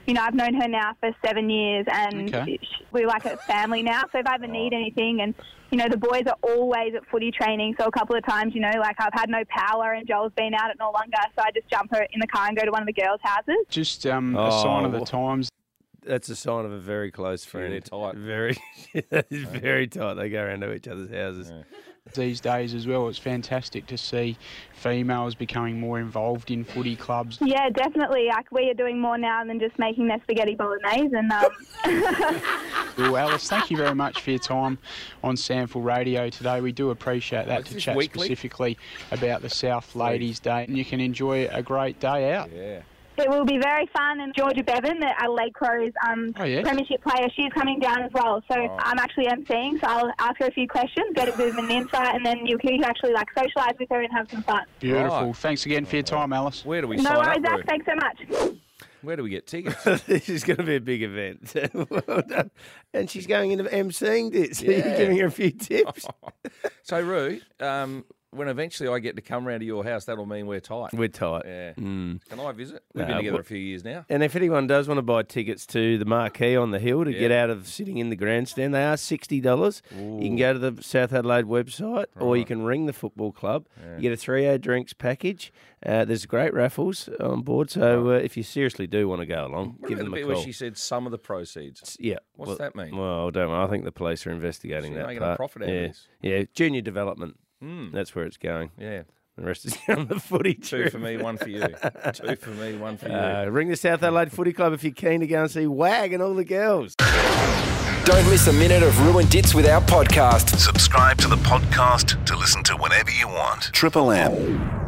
you know, I've known her now for seven years and Okay. we're like a family now. So if I ever need anything, and, you know, the boys are always at footy training. So a couple of times, you know, like I've had no power and Joel's been out at Noarlunga. So I just jump her in the car and go to one of the girls' houses. Just um, a sign of the Oh. times. That's a sign of a very close friend. they're tight. Very, that is very tight. They go around to each other's houses. These days as well, it's fantastic to see females becoming more involved in footy clubs. Yeah, definitely. Like we are doing more now than just making their spaghetti bolognese. And um, Well, Alice, thank you very much for your time on Sample Radio today. We do appreciate that Is to this chat weekly? specifically about the South Ladies' Day. And you can enjoy a great day out. Yeah. it will be very fun. And Georgia Bevan, the Adelaide Crows um, Oh, yeah? premiership player, she's coming down as well. So Oh. I'm actually emceeing, so I'll ask her a few questions, get a bit of an insight, and then you can actually like socialise with her and have some fun. Beautiful. Right. Thanks again for your time, Alice. Where do we No sign worries, up, Zach. Roo? Thanks so much. Where do we get tickets? This is going to be a big event. Well done. And she's going into emceeing this. So Yeah. you're giving her a few tips. So, Roo, um, when eventually I get to come round to your house, that'll mean we're tight. We're tight. Yeah. Mm. Can I visit? We've Uh, been together what- a few years now. And if anyone does want to buy tickets to the Marquee on the Hill to Yeah. get out of sitting in the grandstand, they are sixty dollars. You can go to the South Adelaide website or you can ring the football club. Yeah. You get a three-hour drinks package. Uh, there's great raffles on board, so uh, if you seriously do want to go along, What give about them the a bit call. where she said some of the proceeds? Yeah. What's well, that mean? Well, I don't know. I think the police are investigating So you're that making a part. profit out of yeah. this? Yeah, junior development. Mm. That's where it's going. Yeah. The rest is on the footy Two trip. for me, one for you. Two for me, one for you. Uh, ring the South Adelaide Footy Club if you're keen to go and see Wag and all the girls. Don't miss a minute of Ruined Dits with our podcast. Subscribe to the podcast to listen to whenever you want. Triple M.